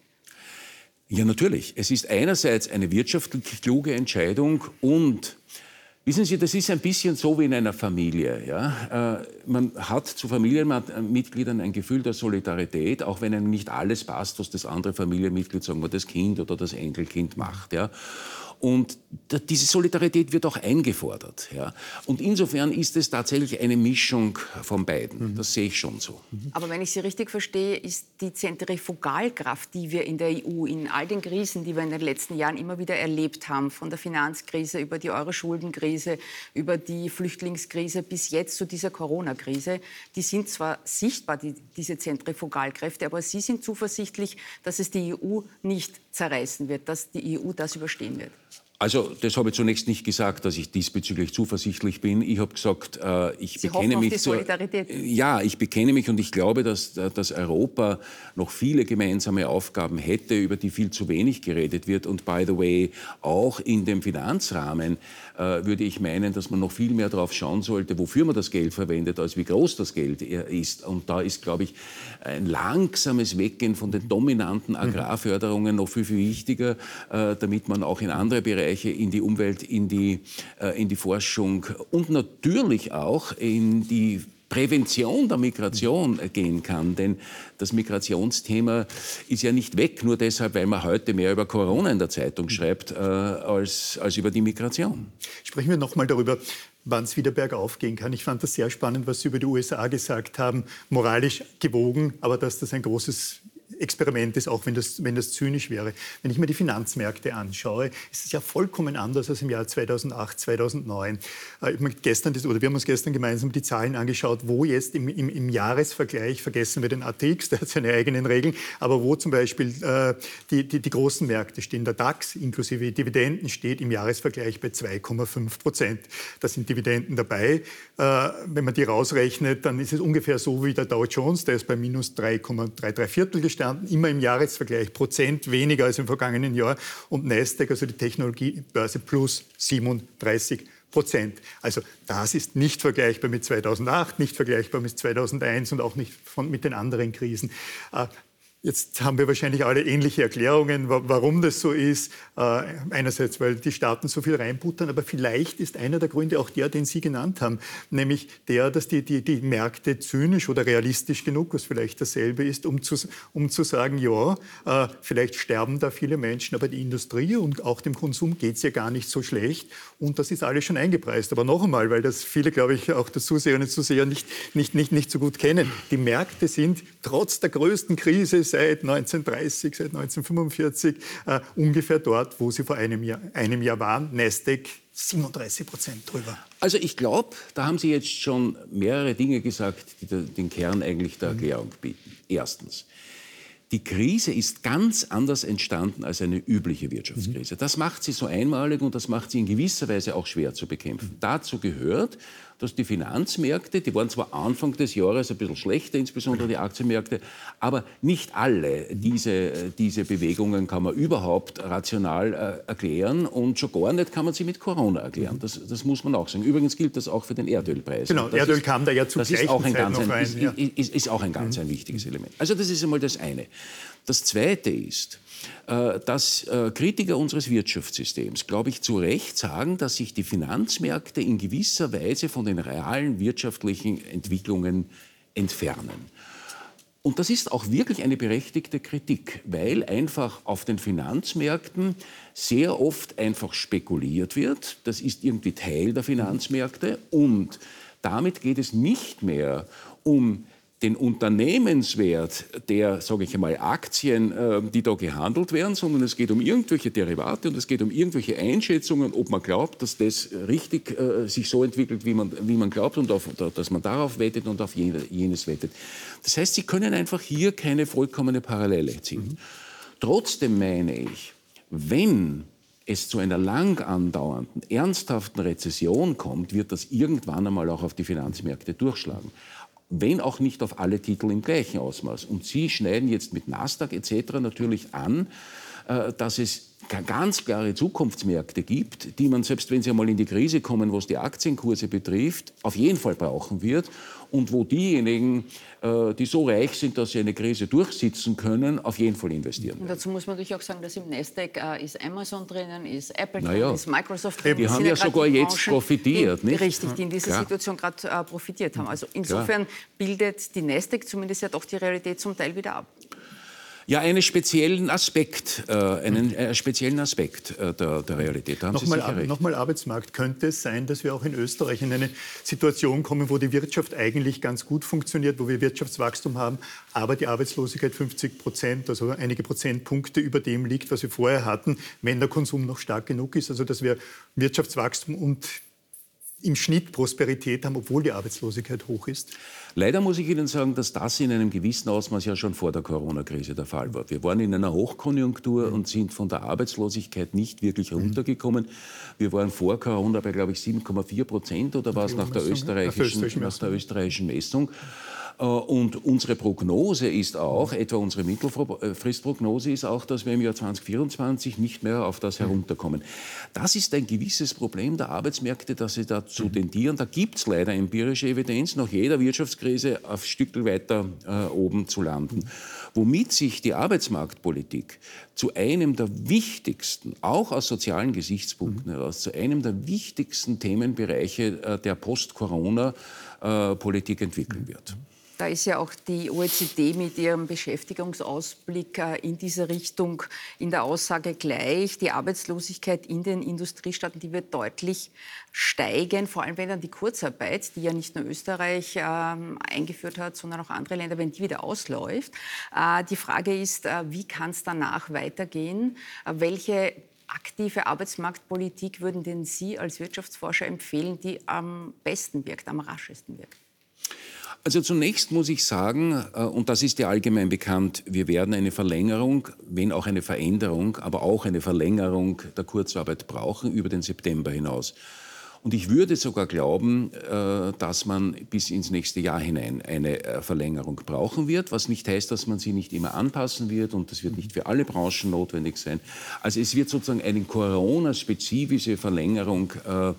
Ja, natürlich. Es ist einerseits eine wirtschaftlich kluge Entscheidung und wissen Sie, das ist ein bisschen so wie in einer Familie. Ja? Äh, man hat zu Familienmitgliedern ein Gefühl der Solidarität, auch wenn einem nicht alles passt, was das andere Familienmitglied, sagen wir das Kind oder das Enkelkind macht. Ja? Und diese Solidarität wird auch eingefordert. Ja? Und insofern ist es tatsächlich eine Mischung von beiden. Mhm. Das sehe ich schon so. Aber wenn ich Sie richtig verstehe, ist die Zentrifugalkraft, die wir in der E U in all den Krisen, die wir in den letzten Jahren immer wieder erlebt haben, von der Finanzkrise über die Euro-Schuldenkrise, über die Flüchtlingskrise bis jetzt zu dieser Corona-Krise, die sind zwar sichtbar, die, diese Zentrifugalkräfte, aber Sie sind zuversichtlich, dass es die E U nicht zerreißen wird, dass die E U das überstehen wird. Also, das habe ich zunächst nicht gesagt, dass ich diesbezüglich zuversichtlich bin. Ich habe gesagt, äh, ich Sie bekenne hoffen mich auf die Solidarität. Zur, ja, ich bekenne mich und ich glaube, dass, dass Europa noch viele gemeinsame Aufgaben hätte, über die viel zu wenig geredet wird. Und by the way, auch in dem Finanzrahmen äh, würde ich meinen, dass man noch viel mehr darauf schauen sollte, wofür man das Geld verwendet, als wie groß das Geld ist. Und da ist, glaube ich, ein langsames Weggehen von den dominanten Agrarförderungen noch viel, viel wichtiger, äh, damit man auch in andere Bereiche in die Umwelt, in die, äh, in die Forschung und natürlich auch in die Prävention der Migration gehen kann. Denn das Migrationsthema ist ja nicht weg, nur deshalb, weil man heute mehr über Corona in der Zeitung schreibt, äh, als, als über die Migration. Sprechen wir noch mal darüber, wann es wieder bergauf gehen kann. Ich fand das sehr spannend, was Sie über die U S A gesagt haben. Moralisch gewogen, aber dass das ein großes Experiment ist, auch wenn das, wenn das zynisch wäre. Wenn ich mir die Finanzmärkte anschaue, ist es ja vollkommen anders als im Jahr zweitausendacht, zweitausendneun. Äh, ich gestern, oder wir haben uns gestern gemeinsam die Zahlen angeschaut, wo jetzt im, im, im Jahresvergleich, vergessen wir den A T X, der hat seine eigenen Regeln, aber wo zum Beispiel äh, die, die, die großen Märkte stehen. Der DAX inklusive Dividenden steht im Jahresvergleich bei zwei Komma fünf Prozent. Da sind Dividenden dabei. Äh, wenn man die rausrechnet, dann ist es ungefähr so wie der Dow Jones, der ist bei minus drei Komma drei Viertel gestanden. Immer im Jahresvergleich Prozent weniger als im vergangenen Jahr. Und Nasdaq, also die Technologiebörse, plus siebenunddreißig Prozent. Also das ist nicht vergleichbar mit zweitausendacht, nicht vergleichbar mit zweitausendeins und auch nicht von, mit den anderen Krisen. Äh, Jetzt haben wir wahrscheinlich alle ähnliche Erklärungen, warum das so ist. Äh, einerseits, weil die Staaten so viel reinbuttern, aber vielleicht ist einer der Gründe auch der, den Sie genannt haben, nämlich der, dass die, die, die Märkte zynisch oder realistisch genug, was vielleicht dasselbe ist, um zu, um zu sagen, ja, äh, vielleicht sterben da viele Menschen, aber die Industrie und auch dem Konsum geht es ja gar nicht so schlecht und das ist alles schon eingepreist. Aber noch einmal, weil das viele, glaube ich, auch der Zuseherinnen und Zuseher nicht, nicht, nicht, nicht so gut kennen, die Märkte sind trotz der größten Krise seit neunzehnhundertdreißig, seit neunzehnhundertfünfundvierzig äh, ungefähr dort, wo sie vor einem Jahr, einem Jahr waren. Nasdaq siebenunddreißig Prozent drüber. Also ich glaube, da haben Sie jetzt schon mehrere Dinge gesagt, die den Kern eigentlich der Erklärung bieten. Erstens, die Krise ist ganz anders entstanden als eine übliche Wirtschaftskrise. Das macht sie so einmalig und das macht sie in gewisser Weise auch schwer zu bekämpfen. Dazu gehört, dass die Finanzmärkte, die waren zwar Anfang des Jahres ein bisschen schlechter, insbesondere die Aktienmärkte, aber nicht alle diese, diese Bewegungen kann man überhaupt rational äh, erklären und schon gar nicht kann man sie mit Corona erklären. Das, das muss man auch sagen. Übrigens gilt das auch für den Erdölpreis. Genau, Erdöl ist, kam da ja zu das ist auch ein ganz noch ein, rein. ist, Ja. ist, ist auch ein ganz ein wichtiges Element. Also das ist einmal das eine. Das Zweite ist, dass Kritiker unseres Wirtschaftssystems, glaube ich, zu Recht sagen, dass sich die Finanzmärkte in gewisser Weise von den realen wirtschaftlichen Entwicklungen entfernen. Und das ist auch wirklich eine berechtigte Kritik, weil einfach auf den Finanzmärkten sehr oft einfach spekuliert wird. Das ist irgendwie Teil der Finanzmärkte und damit geht es nicht mehr um den Unternehmenswert der, sage ich einmal, Aktien, die da gehandelt werden, sondern es geht um irgendwelche Derivate und es geht um irgendwelche Einschätzungen, ob man glaubt, dass das richtig äh, sich so entwickelt, wie man, wie man glaubt und auf, dass man darauf wettet und auf jenes wettet. Das heißt, Sie können einfach hier keine vollkommene Parallele ziehen. Mhm. Trotzdem meine ich, wenn es zu einer lang andauernden, ernsthaften Rezession kommt, wird das irgendwann einmal auch auf die Finanzmärkte durchschlagen. Wenn auch nicht auf alle Titel im gleichen Ausmaß. Und Sie schneiden jetzt mit Nasdaq et cetera natürlich an, dass es ganz klare Zukunftsmärkte gibt, die man, selbst wenn sie einmal in die Krise kommen, was die Aktienkurse betrifft, auf jeden Fall brauchen wird. Und wo diejenigen, die so reich sind, dass sie eine Krise durchsitzen können, auf jeden Fall investieren werden. Und dazu muss man natürlich auch sagen, dass im Nasdaq äh, ist Amazon drinnen, ist Apple naja. drin, ist Microsoft drin. Die haben ja sogar jetzt Branchen, profitiert. Die, nicht? Richtig, die in dieser Klar. Situation gerade äh, profitiert haben. Also insofern Klar. bildet die Nasdaq zumindest ja doch die Realität zum Teil wieder ab. Ja, einen speziellen Aspekt, äh, einen äh, speziellen Aspekt äh, der, der Realität. Da haben nochmal, Sie sicher recht. Nochmal Arbeitsmarkt. Könnte es sein, dass wir auch in Österreich in eine Situation kommen, wo die Wirtschaft eigentlich ganz gut funktioniert, wo wir Wirtschaftswachstum haben, aber die Arbeitslosigkeit fünfzig Prozent, also einige Prozentpunkte über dem liegt, was wir vorher hatten, wenn der Konsum noch stark genug ist, also dass wir Wirtschaftswachstum und im Schnitt Prosperität haben, obwohl die Arbeitslosigkeit hoch ist? Leider muss ich Ihnen sagen, dass das in einem gewissen Ausmaß ja schon vor der Corona-Krise der Fall war. Wir waren in einer Hochkonjunktur mhm. und sind von der Arbeitslosigkeit nicht wirklich runtergekommen. Wir waren vor Corona bei, glaube ich, sieben Komma vier Prozent oder was nach der österreichischen, nach der österreichischen Messung. Und unsere Prognose ist auch, etwa unsere Mittelfristprognose ist auch, dass wir im Jahr zwanzig vierundzwanzig nicht mehr auf das herunterkommen. Das ist ein gewisses Problem der Arbeitsmärkte, dass sie dazu tendieren. Da gibt es leider empirische Evidenz, nach jeder Wirtschaftskrise auf Stückel weiter äh, oben zu landen. Womit sich die Arbeitsmarktpolitik zu einem der wichtigsten, auch aus sozialen Gesichtspunkten heraus, zu einem der wichtigsten Themenbereiche äh, der Post-Corona-Politik äh, entwickeln wird. Da ist ja auch die O E C D mit ihrem Beschäftigungsausblick in diese Richtung in der Aussage gleich. Die Arbeitslosigkeit in den Industriestaaten, die wird deutlich steigen, vor allem wenn dann die Kurzarbeit, die ja nicht nur Österreich äh, eingeführt hat, sondern auch andere Länder, wenn die wieder ausläuft. Äh, die Frage ist, äh, wie kann es danach weitergehen? Äh, welche aktive Arbeitsmarktpolitik würden denn Sie als Wirtschaftsforscher empfehlen, die am besten wirkt, am raschesten wirkt? Also zunächst muss ich sagen, und das ist ja allgemein bekannt, wir werden eine Verlängerung, wenn auch eine Veränderung, aber auch eine Verlängerung der Kurzarbeit brauchen über den September hinaus. Und ich würde sogar glauben, dass man bis ins nächste Jahr hinein eine Verlängerung brauchen wird, was nicht heißt, dass man sie nicht immer anpassen wird und das wird nicht für alle Branchen notwendig sein. Also es wird sozusagen eine Corona-spezifische Verlängerung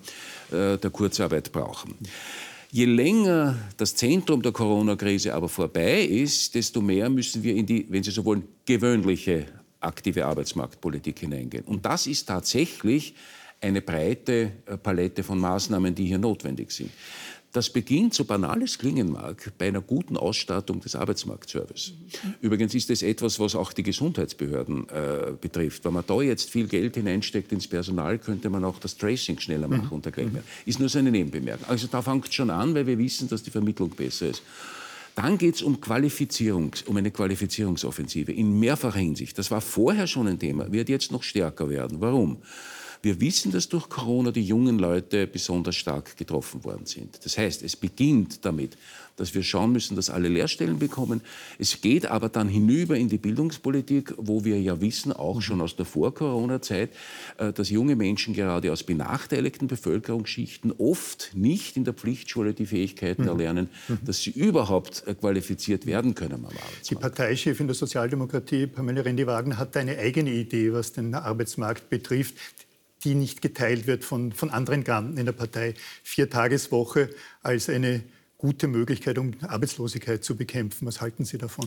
der Kurzarbeit brauchen. Je länger das Zentrum der Corona-Krise aber vorbei ist, desto mehr müssen wir in die, wenn Sie so wollen, gewöhnliche aktive Arbeitsmarktpolitik hineingehen. Und das ist tatsächlich eine breite Palette von Maßnahmen, die hier notwendig sind. Das beginnt, so banal es klingen mag, bei einer guten Ausstattung des Arbeitsmarktservice. Mhm. Übrigens ist das etwas, was auch die Gesundheitsbehörden äh, betrifft. Wenn man da jetzt viel Geld hineinsteckt ins Personal, könnte man auch das Tracing schneller machen mhm. und dergleichen mehr. Ist nur so eine Nebenbemerkung. Also da fängt es schon an, weil wir wissen, dass die Vermittlung besser ist. Dann geht es um Qualifizierung, um eine Qualifizierungsoffensive in mehrfacher Hinsicht. Das war vorher schon ein Thema, wird jetzt noch stärker werden. Warum? Wir wissen, dass durch Corona die jungen Leute besonders stark getroffen worden sind. Das heißt, es beginnt damit, dass wir schauen müssen, dass alle Lehrstellen bekommen. Es geht aber dann hinüber in die Bildungspolitik, wo wir ja wissen, auch schon aus der Vor-Corona-Zeit, dass junge Menschen gerade aus benachteiligten Bevölkerungsschichten oft nicht in der Pflichtschule die Fähigkeiten erlernen, dass sie überhaupt qualifiziert werden können am Arbeitsmarkt. Die Parteichefin der Sozialdemokratie, Pamela Rendi-Wagner, hat eine eigene Idee, was den Arbeitsmarkt betrifft, die nicht geteilt wird von, von anderen Granden in der Partei. Viertageswoche als eine gute Möglichkeit, um Arbeitslosigkeit zu bekämpfen. Was halten Sie davon?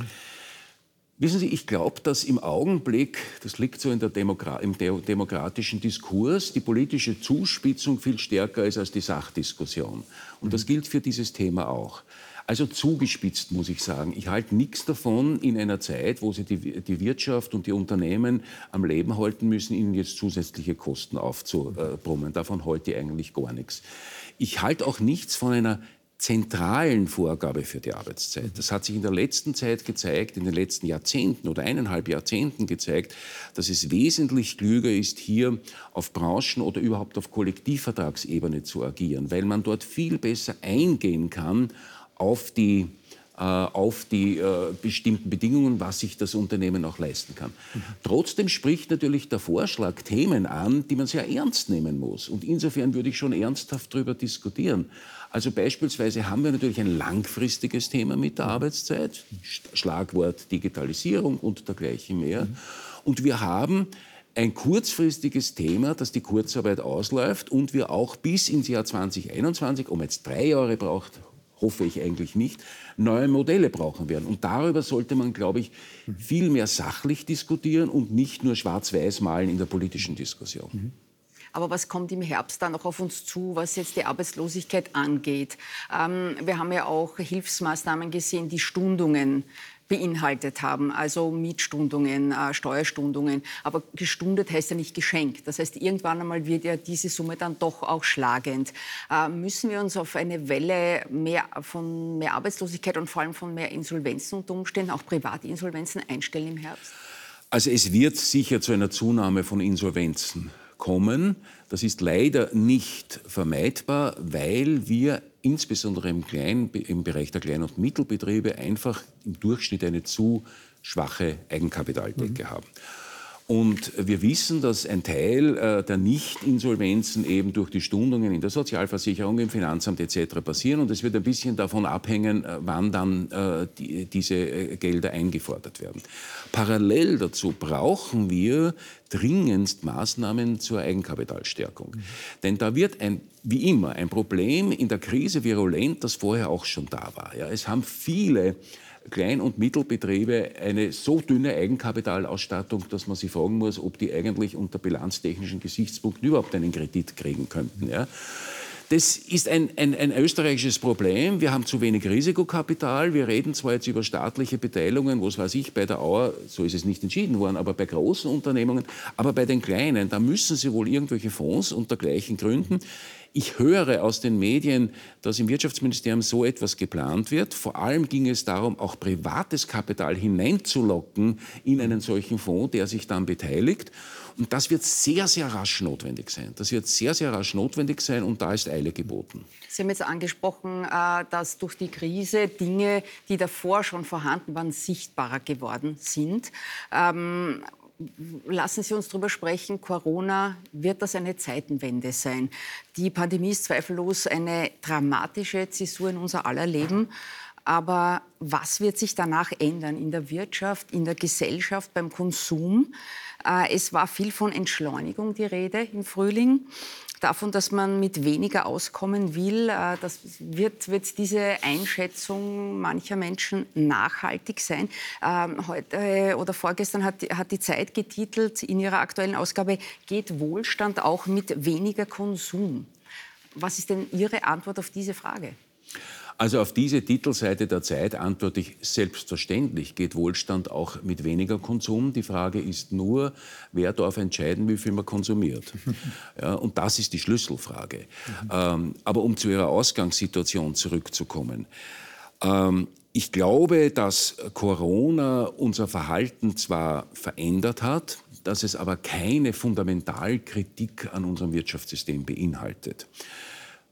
Wissen Sie, ich glaube, dass im Augenblick, das liegt so in der Demokra im demokratischen Diskurs, die politische Zuspitzung viel stärker ist als die Sachdiskussion. Und das gilt für dieses Thema auch. Also zugespitzt, muss ich sagen. Ich halte nichts davon, in einer Zeit, wo sie die, die Wirtschaft und die Unternehmen am Leben halten müssen, ihnen jetzt zusätzliche Kosten aufzubrummen. Davon halte ich eigentlich gar nichts. Ich halte auch nichts von einer zentralen Vorgabe für die Arbeitszeit. Das hat sich in der letzten Zeit gezeigt, in den letzten Jahrzehnten oder eineinhalb Jahrzehnten gezeigt, dass es wesentlich klüger ist, hier auf Branchen- oder überhaupt auf Kollektivvertragsebene zu agieren, weil man dort viel besser eingehen kann auf die, äh, auf die äh, bestimmten Bedingungen, was sich das Unternehmen auch leisten kann. Mhm. Trotzdem spricht natürlich der Vorschlag Themen an, die man sehr ernst nehmen muss. Und insofern würde ich schon ernsthaft darüber diskutieren. Also beispielsweise haben wir natürlich ein langfristiges Thema mit der Arbeitszeit, Schlagwort Digitalisierung und dergleichen mehr. Mhm. Und wir haben ein kurzfristiges Thema, dass die Kurzarbeit ausläuft und wir auch bis ins Jahr zweitausendeinundzwanzig, um jetzt drei Jahre braucht, hoffe ich eigentlich nicht, neue Modelle brauchen werden. Und darüber sollte man, glaube ich, viel mehr sachlich diskutieren und nicht nur schwarz-weiß malen in der politischen Diskussion. Mhm. Aber was kommt im Herbst dann noch auf uns zu, was jetzt die Arbeitslosigkeit angeht? Ähm, wir haben ja auch Hilfsmaßnahmen gesehen, die Stundungen beinhaltet haben, also Mietstundungen, äh, Steuerstundungen. Aber gestundet heißt ja nicht geschenkt. Das heißt, irgendwann einmal wird ja diese Summe dann doch auch schlagend. Äh, müssen wir uns auf eine Welle mehr, von mehr Arbeitslosigkeit und vor allem von mehr Insolvenzen unter Umständen, auch Privatinsolvenzen, einstellen im Herbst? Also es wird sicher zu einer Zunahme von Insolvenzen kommen. Das ist leider nicht vermeidbar, weil wir insbesondere im, Klein, im Bereich der Klein- und Mittelbetriebe einfach im Durchschnitt eine zu schwache Eigenkapitaldecke mhm. haben. Und wir wissen, dass ein Teil äh, der Nicht-Insolvenzen eben durch die Stundungen in der Sozialversicherung, im Finanzamt et cetera passieren. Und es wird ein bisschen davon abhängen, äh, wann dann äh, die, diese äh, Gelder eingefordert werden. Parallel dazu brauchen wir dringendst Maßnahmen zur Eigenkapitalstärkung. Mhm. Denn da wird ein, wie immer, ein Problem in der Krise virulent, das vorher auch schon da war. Ja, es haben viele Klein- und Mittelbetriebe eine so dünne Eigenkapitalausstattung, dass man sich fragen muss, ob die eigentlich unter bilanztechnischen Gesichtspunkten überhaupt einen Kredit kriegen könnten. Ja. Das ist ein, ein, ein österreichisches Problem. Wir haben zu wenig Risikokapital. Wir reden zwar jetzt über staatliche Beteiligungen, was weiß ich, bei der Auer, so ist es nicht entschieden worden, aber bei großen Unternehmungen, aber bei den kleinen, da müssen sie wohl irgendwelche Fonds und dergleichen gründen. Ich höre aus den Medien, dass im Wirtschaftsministerium so etwas geplant wird. Vor allem ging es darum, auch privates Kapital hineinzulocken in einen solchen Fonds, der sich dann beteiligt. Und das wird sehr, sehr rasch notwendig sein. Das wird sehr, sehr rasch notwendig sein und da ist Eile geboten. Sie haben jetzt angesprochen, dass durch die Krise Dinge, die davor schon vorhanden waren, sichtbarer geworden sind. Ähm Lassen Sie uns darüber sprechen, Corona, wird das eine Zeitenwende sein? Die Pandemie ist zweifellos eine dramatische Zäsur in unser aller Leben. Aber was wird sich danach ändern in der Wirtschaft, in der Gesellschaft, beim Konsum? Es war viel von Entschleunigung die Rede im Frühling. Davon, dass man mit weniger auskommen will, das wird, wird diese Einschätzung mancher Menschen nachhaltig sein. Heute oder vorgestern hat, hat die Zeit getitelt in ihrer aktuellen Ausgabe, geht Wohlstand auch mit weniger Konsum? Was ist denn Ihre Antwort auf diese Frage? Also auf diese Titelseite der Zeit antworte ich selbstverständlich, geht Wohlstand auch mit weniger Konsum. Die Frage ist nur, wer darf entscheiden, wie viel man konsumiert. Ja, und das ist die Schlüsselfrage. Mhm. Ähm, aber um zu Ihrer Ausgangssituation zurückzukommen. Ähm, ich glaube, dass Corona unser Verhalten zwar verändert hat, dass es aber keine Fundamentalkritik an unserem Wirtschaftssystem beinhaltet.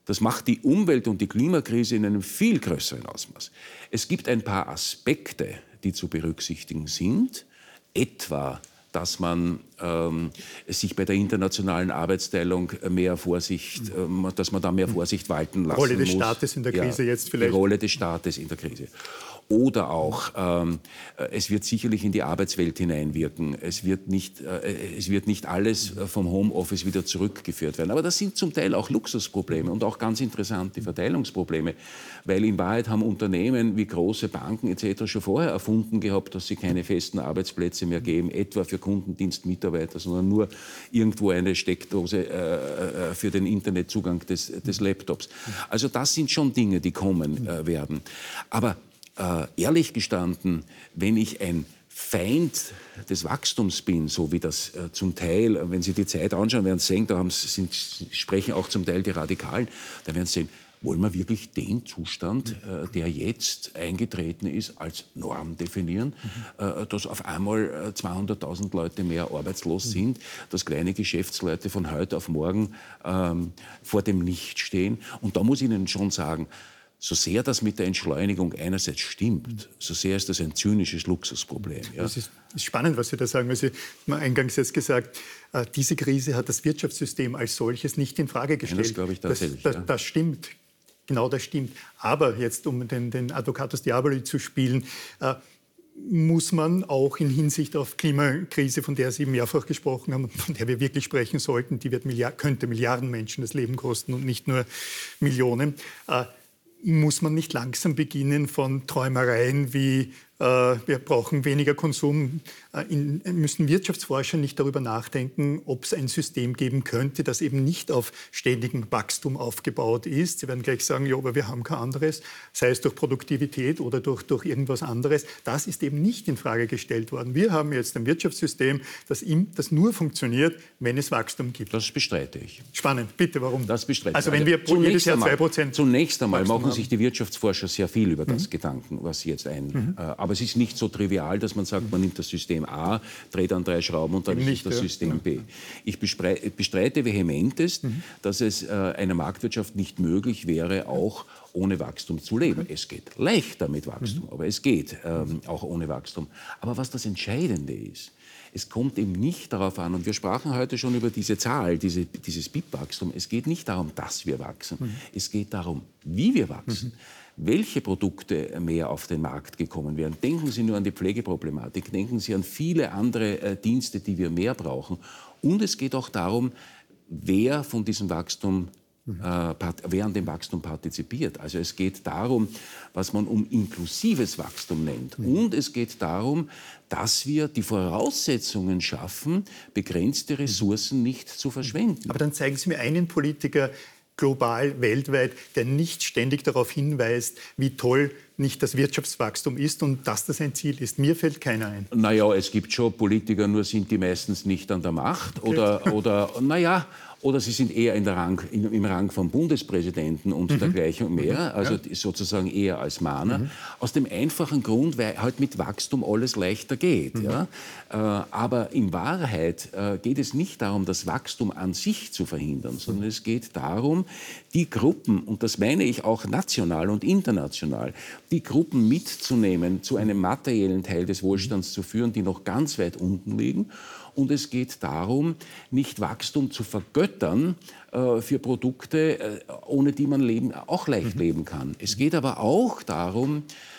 Das macht die Umwelt- und die Klimakrise in einem viel größeren Ausmaß. Es gibt ein paar Aspekte, die zu berücksichtigen sind, etwa dass man ähm, sich bei der internationalen Arbeitsteilung mehr Vorsicht, ähm, dass man da mehr Vorsicht walten lassen muss. Die Rolle des Staates in der Krise ja, jetzt vielleicht. Die Rolle des Staates in der Krise. Oder auch, ähm, es wird sicherlich in die Arbeitswelt hineinwirken. Es wird nicht, äh, es wird nicht alles vom Homeoffice wieder zurückgeführt werden. Aber das sind zum Teil auch Luxusprobleme und auch ganz interessante Verteilungsprobleme. Weil in Wahrheit haben Unternehmen wie große Banken et cetera schon vorher erfunden gehabt, dass sie keine festen Arbeitsplätze mehr geben, etwa für Kundendienstmitarbeiter, sondern nur irgendwo eine Steckdose äh, für den Internetzugang des, des Laptops. Also das sind schon Dinge, die kommen äh, werden. Aber Äh, ehrlich gestanden, wenn ich ein Feind des Wachstums bin, so wie das äh, zum Teil, wenn Sie die Zeit anschauen, werden Sie sehen, da haben, sind, sprechen auch zum Teil die Radikalen, da werden Sie sehen, wollen wir wirklich den Zustand, äh, der jetzt eingetreten ist, als Norm definieren, mhm. äh, dass auf einmal äh, zweihunderttausend Leute mehr arbeitslos mhm. sind, dass kleine Geschäftsleute von heute auf morgen ähm, vor dem Nichts stehen. Und da muss ich Ihnen schon sagen, so sehr das mit der Entschleunigung einerseits stimmt, so sehr ist das ein zynisches Luxusproblem. Ja. Das ist, ist spannend, was Sie da sagen. Weil Sie haben eingangs jetzt gesagt, äh, diese Krise hat das Wirtschaftssystem als solches nicht in Frage gestellt. Nein, das glaube ich tatsächlich. Das, das, das stimmt. Genau, das stimmt. Aber jetzt, um den, den Advocatus Diaboli zu spielen, äh, muss man auch in Hinsicht auf Klimakrise, von der Sie mehrfach gesprochen haben, von der wir wirklich sprechen sollten, die wird Milliard, könnte Milliarden Menschen das Leben kosten und nicht nur Millionen, äh, muss man nicht langsam beginnen von Träumereien wie äh, wir brauchen weniger Konsum. Äh, in, müssen Wirtschaftsforscher nicht darüber nachdenken, ob es ein System geben könnte, das eben nicht auf ständigem Wachstum aufgebaut ist. Sie werden gleich sagen, ja, aber wir haben kein anderes, sei es durch Produktivität oder durch, durch irgendwas anderes. Das ist eben nicht in Frage gestellt worden. Wir haben jetzt ein Wirtschaftssystem, das, im, das nur funktioniert, wenn es Wachstum gibt. Das bestreite ich. Spannend. Bitte, warum? Das bestreite ich. Also wenn wir also, jedes Jahr zwei Prozent Zunächst einmal Wachstum machen haben. sich die Wirtschaftsforscher sehr viel über das Mhm. Gedanken, was sie jetzt ein... Mhm. Äh, aber es ist nicht so trivial, dass man sagt, man nimmt das System A, dreht an drei Schrauben und dann Eben ist es nicht, das ja. System B. Ich bestreite, bestreite vehementest, mhm. dass es äh, einer Marktwirtschaft nicht möglich wäre, auch ohne Wachstum zu leben. Mhm. Es geht leichter mit Wachstum, mhm. aber es geht ähm, auch ohne Wachstum. Aber was das Entscheidende ist, es kommt eben nicht darauf an, und wir sprachen heute schon über diese Zahl, diese, dieses B I P-Wachstum, es geht nicht darum, dass wir wachsen, mhm. es geht darum, wie wir wachsen. Mhm. Welche Produkte mehr auf den Markt gekommen wären. Denken Sie nur an die Pflegeproblematik, denken Sie an viele andere äh, Dienste, die wir mehr brauchen. Und es geht auch darum, wer von diesem Wachstum, äh, part, wer an dem Wachstum partizipiert. Also es geht darum, was man um inklusives Wachstum nennt. Mhm. Und es geht darum, dass wir die Voraussetzungen schaffen, begrenzte Ressourcen nicht zu verschwenden. Aber dann zeigen Sie mir einen Politiker, global, weltweit, der nicht ständig darauf hinweist, wie toll nicht das Wirtschaftswachstum ist und dass das ein Ziel ist. Mir fällt keiner ein. Naja, es gibt schon Politiker, nur sind die meistens nicht an der Macht. Oder, oder naja, oder sie sind eher in der Rang, in, im Rang vom Bundespräsidenten und mhm. dergleichen mehr, also ja. sozusagen eher als Mahner. Mhm. Aus dem einfachen Grund, weil halt mit Wachstum alles leichter geht. Mhm. Ja? Äh, aber in Wahrheit äh, geht es nicht darum, das Wachstum an sich zu verhindern, sondern es geht darum, die Gruppen, und das meine ich auch national und international, die Gruppen mitzunehmen, zu einem materiellen Teil des Wohlstands zu führen, die noch ganz weit unten liegen. Und es geht darum, nicht Wachstum zu vergöttern äh, für Produkte, äh, ohne die man leben, auch leicht mhm. leben kann. Es geht aber auch darum,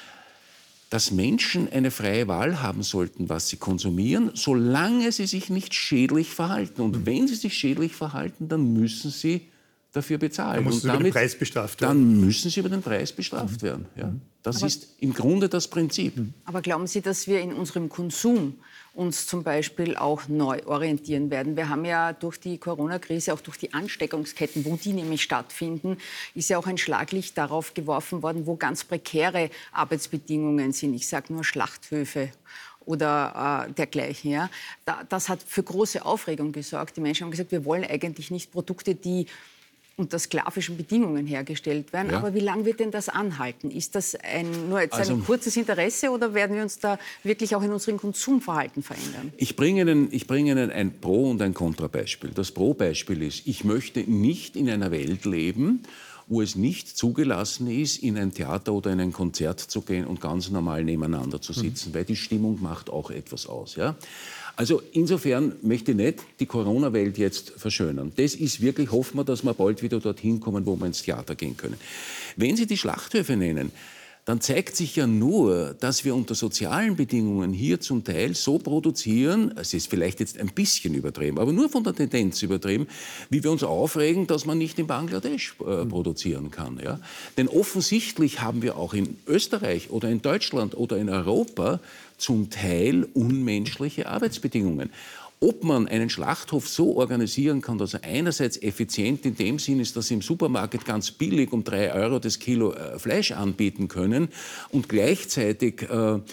dass Menschen eine freie Wahl haben sollten, was sie konsumieren, solange sie sich nicht schädlich verhalten. Und mhm. wenn sie sich schädlich verhalten, dann müssen sie dafür bezahlen. Dann muss und über damit, den Preis bestraft werden. Dann müssen sie über den Preis bestraft mhm. werden. Ja. Das aber, ist im Grunde das Prinzip. Aber glauben Sie, dass wir in unserem Konsum uns zum Beispiel auch neu orientieren werden? Wir haben ja durch die Corona-Krise, auch durch die Ansteckungsketten, wo die nämlich stattfinden, ist ja auch ein Schlaglicht darauf geworfen worden, wo ganz prekäre Arbeitsbedingungen sind. Ich sage nur Schlachthöfe oder äh, dergleichen. Ja. Da, das hat für große Aufregung gesorgt. Die Menschen haben gesagt, wir wollen eigentlich nicht Produkte, die unter sklavischen Bedingungen hergestellt werden. Ja. Aber wie lange wird denn das anhalten? Ist das ein, nur jetzt also, ein kurzes Interesse oder werden wir uns da wirklich auch in unserem Konsumverhalten verändern? Ich bringe Ihnen, ich bringe Ihnen ein Pro- und ein Kontrabeispiel. Das Pro-Beispiel ist, ich möchte nicht in einer Welt leben, wo es nicht zugelassen ist, in ein Theater oder in ein Konzert zu gehen und ganz normal nebeneinander zu sitzen, mhm. weil die Stimmung macht auch etwas aus. Ja? Also insofern möchte ich nicht die Corona-Welt jetzt verschönern. Das ist wirklich, hoffen wir, dass wir bald wieder dorthin kommen, wo wir ins Theater gehen können. Wenn Sie die Schlachthöfe nennen, dann zeigt sich ja nur, dass wir unter sozialen Bedingungen hier zum Teil so produzieren, es ist vielleicht jetzt ein bisschen übertrieben, aber nur von der Tendenz übertrieben, wie wir uns aufregen, dass man nicht in Bangladesch äh, produzieren kann. Ja? Denn offensichtlich haben wir auch in Österreich oder in Deutschland oder in Europa zum Teil unmenschliche Arbeitsbedingungen. Ob man einen Schlachthof so organisieren kann, dass er einerseits effizient in dem Sinn ist, dass Sie im Supermarkt ganz billig um drei Euro das Kilo äh, Fleisch anbieten können und gleichzeitig äh, äh,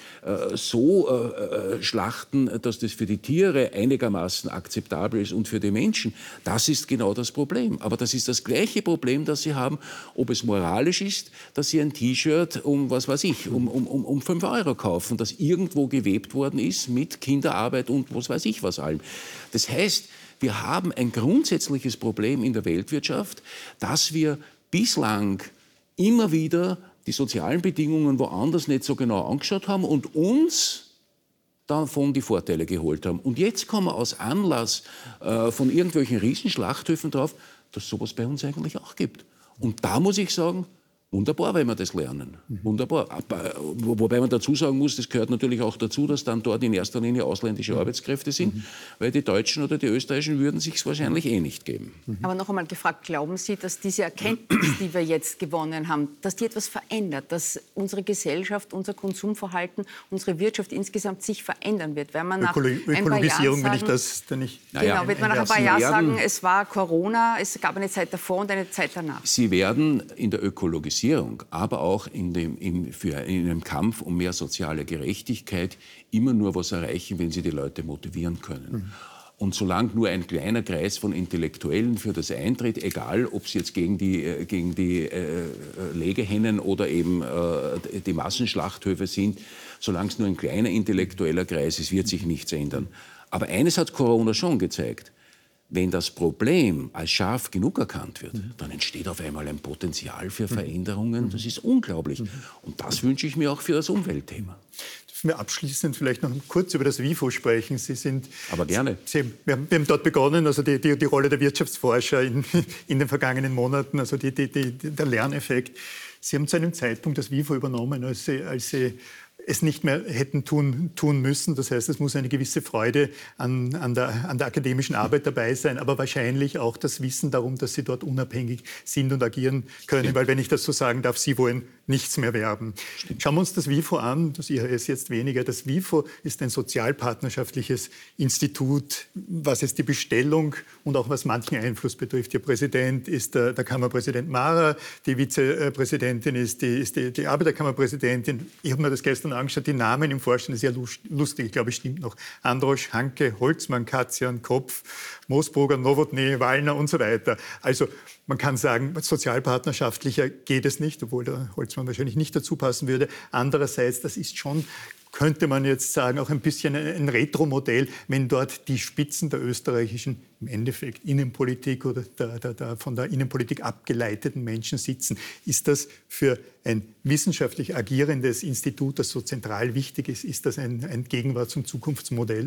so äh, schlachten, dass das für die Tiere einigermaßen akzeptabel ist und für die Menschen, das ist genau das Problem. Aber das ist das gleiche Problem, das Sie haben, ob es moralisch ist, dass Sie ein T-Shirt um, was weiß ich, um, um, um fünf Euro kaufen, das irgendwo gewebt worden ist mit Kinderarbeit und was weiß ich was allem. Das heißt, wir haben ein grundsätzliches Problem in der Weltwirtschaft, dass wir bislang immer wieder die sozialen Bedingungen woanders nicht so genau angeschaut haben und uns davon die Vorteile geholt haben. Und jetzt kommen wir aus Anlass äh, von irgendwelchen Riesenschlachthöfen drauf, dass es sowas bei uns eigentlich auch gibt. Und da muss ich sagen, wunderbar, wenn wir das lernen. Mhm. Wunderbar. Wobei man dazu sagen muss, das gehört natürlich auch dazu, dass dann dort in erster Linie ausländische mhm. Arbeitskräfte sind, mhm. weil die Deutschen oder die Österreichischen würden sich es wahrscheinlich eh nicht geben. Mhm. Aber noch einmal gefragt, glauben Sie, dass diese Erkenntnis, die wir jetzt gewonnen haben, dass die etwas verändert, dass unsere Gesellschaft, unser Konsumverhalten, unsere Wirtschaft insgesamt sich verändern wird? Wenn man nach Ökolo ein paar Ökologisierung, Jahren wenn ich das dann nicht... Naja, genau, wird man nach ein paar Jahren sagen, es war Corona, es gab eine Zeit davor und eine Zeit danach. Sie werden in der Ökologisierung, aber auch in dem, in, für, in einem Kampf um mehr soziale Gerechtigkeit immer nur was erreichen, wenn sie die Leute motivieren können. Mhm. Und solange nur ein kleiner Kreis von Intellektuellen für das eintritt, egal ob es jetzt gegen die, gegen die äh, Legehennen oder eben äh, die Massenschlachthöfe sind, solange es nur ein kleiner intellektueller Kreis ist, wird sich nichts ändern. Aber eines hat Corona schon gezeigt. Wenn das Problem als scharf genug erkannt wird, mhm. dann entsteht auf einmal ein Potenzial für Veränderungen. Das ist unglaublich. Mhm. Und das wünsche ich mir auch für das Umweltthema. Dürfen wir abschließend vielleicht noch kurz über das WIFO sprechen? Sie sind, Aber gerne. Sie, wir, haben, wir haben dort begonnen, also die, die, die Rolle der Wirtschaftsforscher in, in den vergangenen Monaten, also die, die, die, der Lerneffekt. Sie haben zu einem Zeitpunkt das WIFO übernommen, als Sie, als Sie es nicht mehr hätten tun, tun müssen. Das heißt, es muss eine gewisse Freude an, an, der, an der akademischen Arbeit dabei sein, aber wahrscheinlich auch das Wissen darum, dass Sie dort unabhängig sind und agieren können, Stimmt. weil, wenn ich das so sagen darf, Sie wollen nichts mehr werben. Stimmt. Schauen wir uns das WIFO an, das I H S jetzt weniger. Das WIFO ist ein sozialpartnerschaftliches Institut, was jetzt die Bestellung und auch was manchen Einfluss betrifft. Ihr Präsident ist der, der Kammerpräsident Mara, die Vizepräsidentin ist die, ist die, die Arbeiterkammerpräsidentin. Ich habe mir das gestern angeschaut, die Namen im Vorstand sind sehr lustig, ich glaube, es stimmt noch. Androsch, Hanke, Holzmann, Katzian, Kopf, Moosbrugger, Nowotny, Wallner und so weiter. Also man kann sagen, sozialpartnerschaftlicher geht es nicht, obwohl der Holzmann wahrscheinlich nicht dazu passen würde. Andererseits, das ist schon, könnte man jetzt sagen, auch ein bisschen ein Retro-Modell, wenn dort die Spitzen der österreichischen, im Endeffekt Innenpolitik oder der, der, der von der Innenpolitik abgeleiteten Menschen sitzen. Ist das für ein wissenschaftlich agierendes Institut, das so zentral wichtig ist, ist das ein, ein Gegenwarts- und Zukunftsmodell?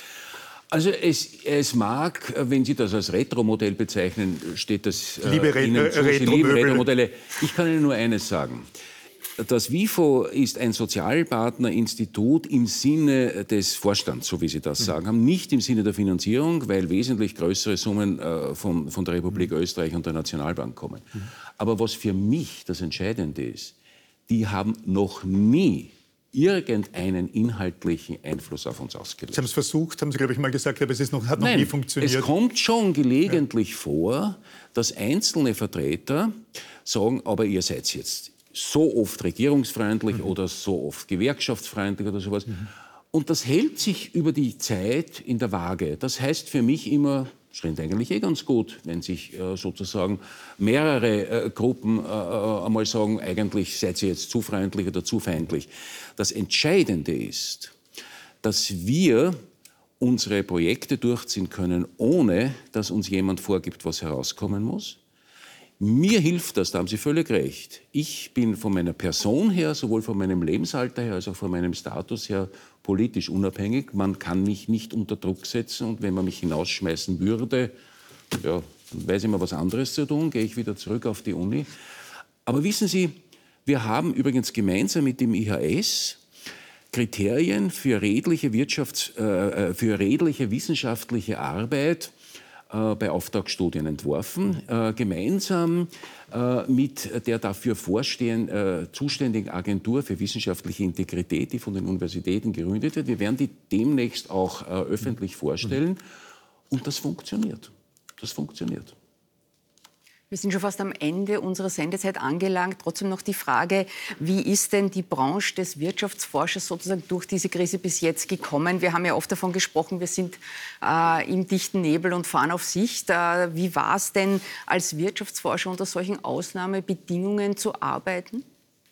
Also es, es mag, wenn Sie das als Retro-Modell bezeichnen, steht das äh, liebe Re Ihnen zu. Sie lieben Retro-Modelle. Ich kann Ihnen nur eines sagen. Das WIFO ist ein Sozialpartnerinstitut im Sinne des Vorstands, so wie Sie das sagen haben, nicht im Sinne der Finanzierung, weil wesentlich größere Summen äh, von, von der Republik Österreich und der Nationalbank kommen. Aber was für mich das Entscheidende ist, die haben noch nie irgendeinen inhaltlichen Einfluss auf uns ausgeübt. Sie haben es versucht, haben Sie, glaube ich, mal gesagt, aber es ist noch, hat noch Nein, nie funktioniert. Es kommt schon gelegentlich ja. vor, dass einzelne Vertreter sagen, aber ihr seid jetzt so oft regierungsfreundlich mhm. oder so oft gewerkschaftsfreundlich oder sowas. Mhm. Und das hält sich über die Zeit in der Waage. Das heißt für mich immer, es rennt eigentlich eh ganz gut, wenn sich äh, sozusagen mehrere äh, Gruppen äh, einmal sagen, eigentlich seid ihr jetzt zu freundlich oder zu feindlich. Das Entscheidende ist, dass wir unsere Projekte durchziehen können, ohne dass uns jemand vorgibt, was herauskommen muss. Mir hilft das, da haben Sie völlig recht. Ich bin von meiner Person her, sowohl von meinem Lebensalter her als auch von meinem Status her politisch unabhängig. Man kann mich nicht unter Druck setzen und wenn man mich hinausschmeißen würde, ja, dann weiß ich mal was anderes zu tun, gehe ich wieder zurück auf die Uni. Aber wissen Sie, wir haben übrigens gemeinsam mit dem I H S Kriterien für redliche, Wirtschafts-, äh, für redliche wissenschaftliche Arbeit äh, bei Auftragsstudien entworfen, äh, gemeinsam äh, mit der dafür vorstehen, äh, zuständigen Agentur für wissenschaftliche Integrität, die von den Universitäten gegründet wird. Wir werden die demnächst auch äh, öffentlich vorstellen und das funktioniert. Das funktioniert. Wir sind schon fast am Ende unserer Sendezeit angelangt. Trotzdem noch die Frage, wie ist denn die Branche des Wirtschaftsforschers sozusagen durch diese Krise bis jetzt gekommen? Wir haben ja oft davon gesprochen, wir sind äh, im dichten Nebel und fahren auf Sicht. Äh, wie war es denn als Wirtschaftsforscher unter solchen Ausnahmebedingungen zu arbeiten?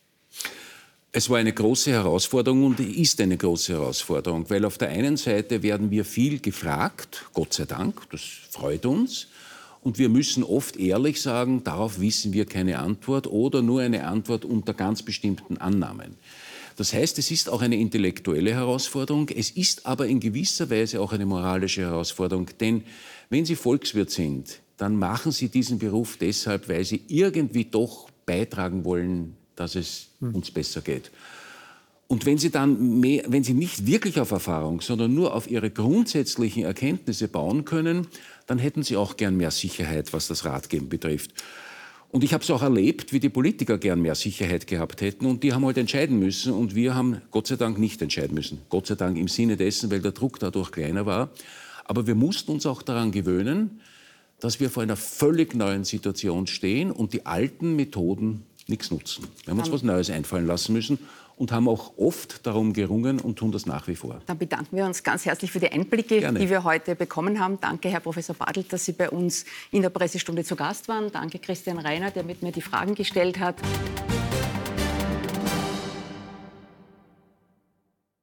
Es war eine große Herausforderung und ist eine große Herausforderung, weil auf der einen Seite werden wir viel gefragt, Gott sei Dank, das freut uns. Und wir müssen oft ehrlich sagen, darauf wissen wir keine Antwort oder nur eine Antwort unter ganz bestimmten Annahmen. Das heißt, es ist auch eine intellektuelle Herausforderung, es ist aber in gewisser Weise auch eine moralische Herausforderung. Denn wenn Sie Volkswirt sind, dann machen Sie diesen Beruf deshalb, weil Sie irgendwie doch beitragen wollen, dass es uns besser geht. Und wenn Sie dann mehr, wenn Sie nicht wirklich auf Erfahrung, sondern nur auf Ihre grundsätzlichen Erkenntnisse bauen können, dann hätten Sie auch gern mehr Sicherheit, was das Ratgeben betrifft. Und ich habe es auch erlebt, wie die Politiker gern mehr Sicherheit gehabt hätten und die haben halt entscheiden müssen und wir haben Gott sei Dank nicht entscheiden müssen. Gott sei Dank im Sinne dessen, weil der Druck dadurch kleiner war. Aber wir mussten uns auch daran gewöhnen, dass wir vor einer völlig neuen Situation stehen und die alten Methoden nichts nutzen. Wir haben uns was Neues einfallen lassen müssen und haben auch oft darum gerungen und tun das nach wie vor. Dann bedanken wir uns ganz herzlich für die Einblicke, Gerne. die wir heute bekommen haben. Danke, Herr Professor Bartelt, dass Sie bei uns in der Pressestunde zu Gast waren. Danke, Christian Reiner, der mit mir die Fragen gestellt hat.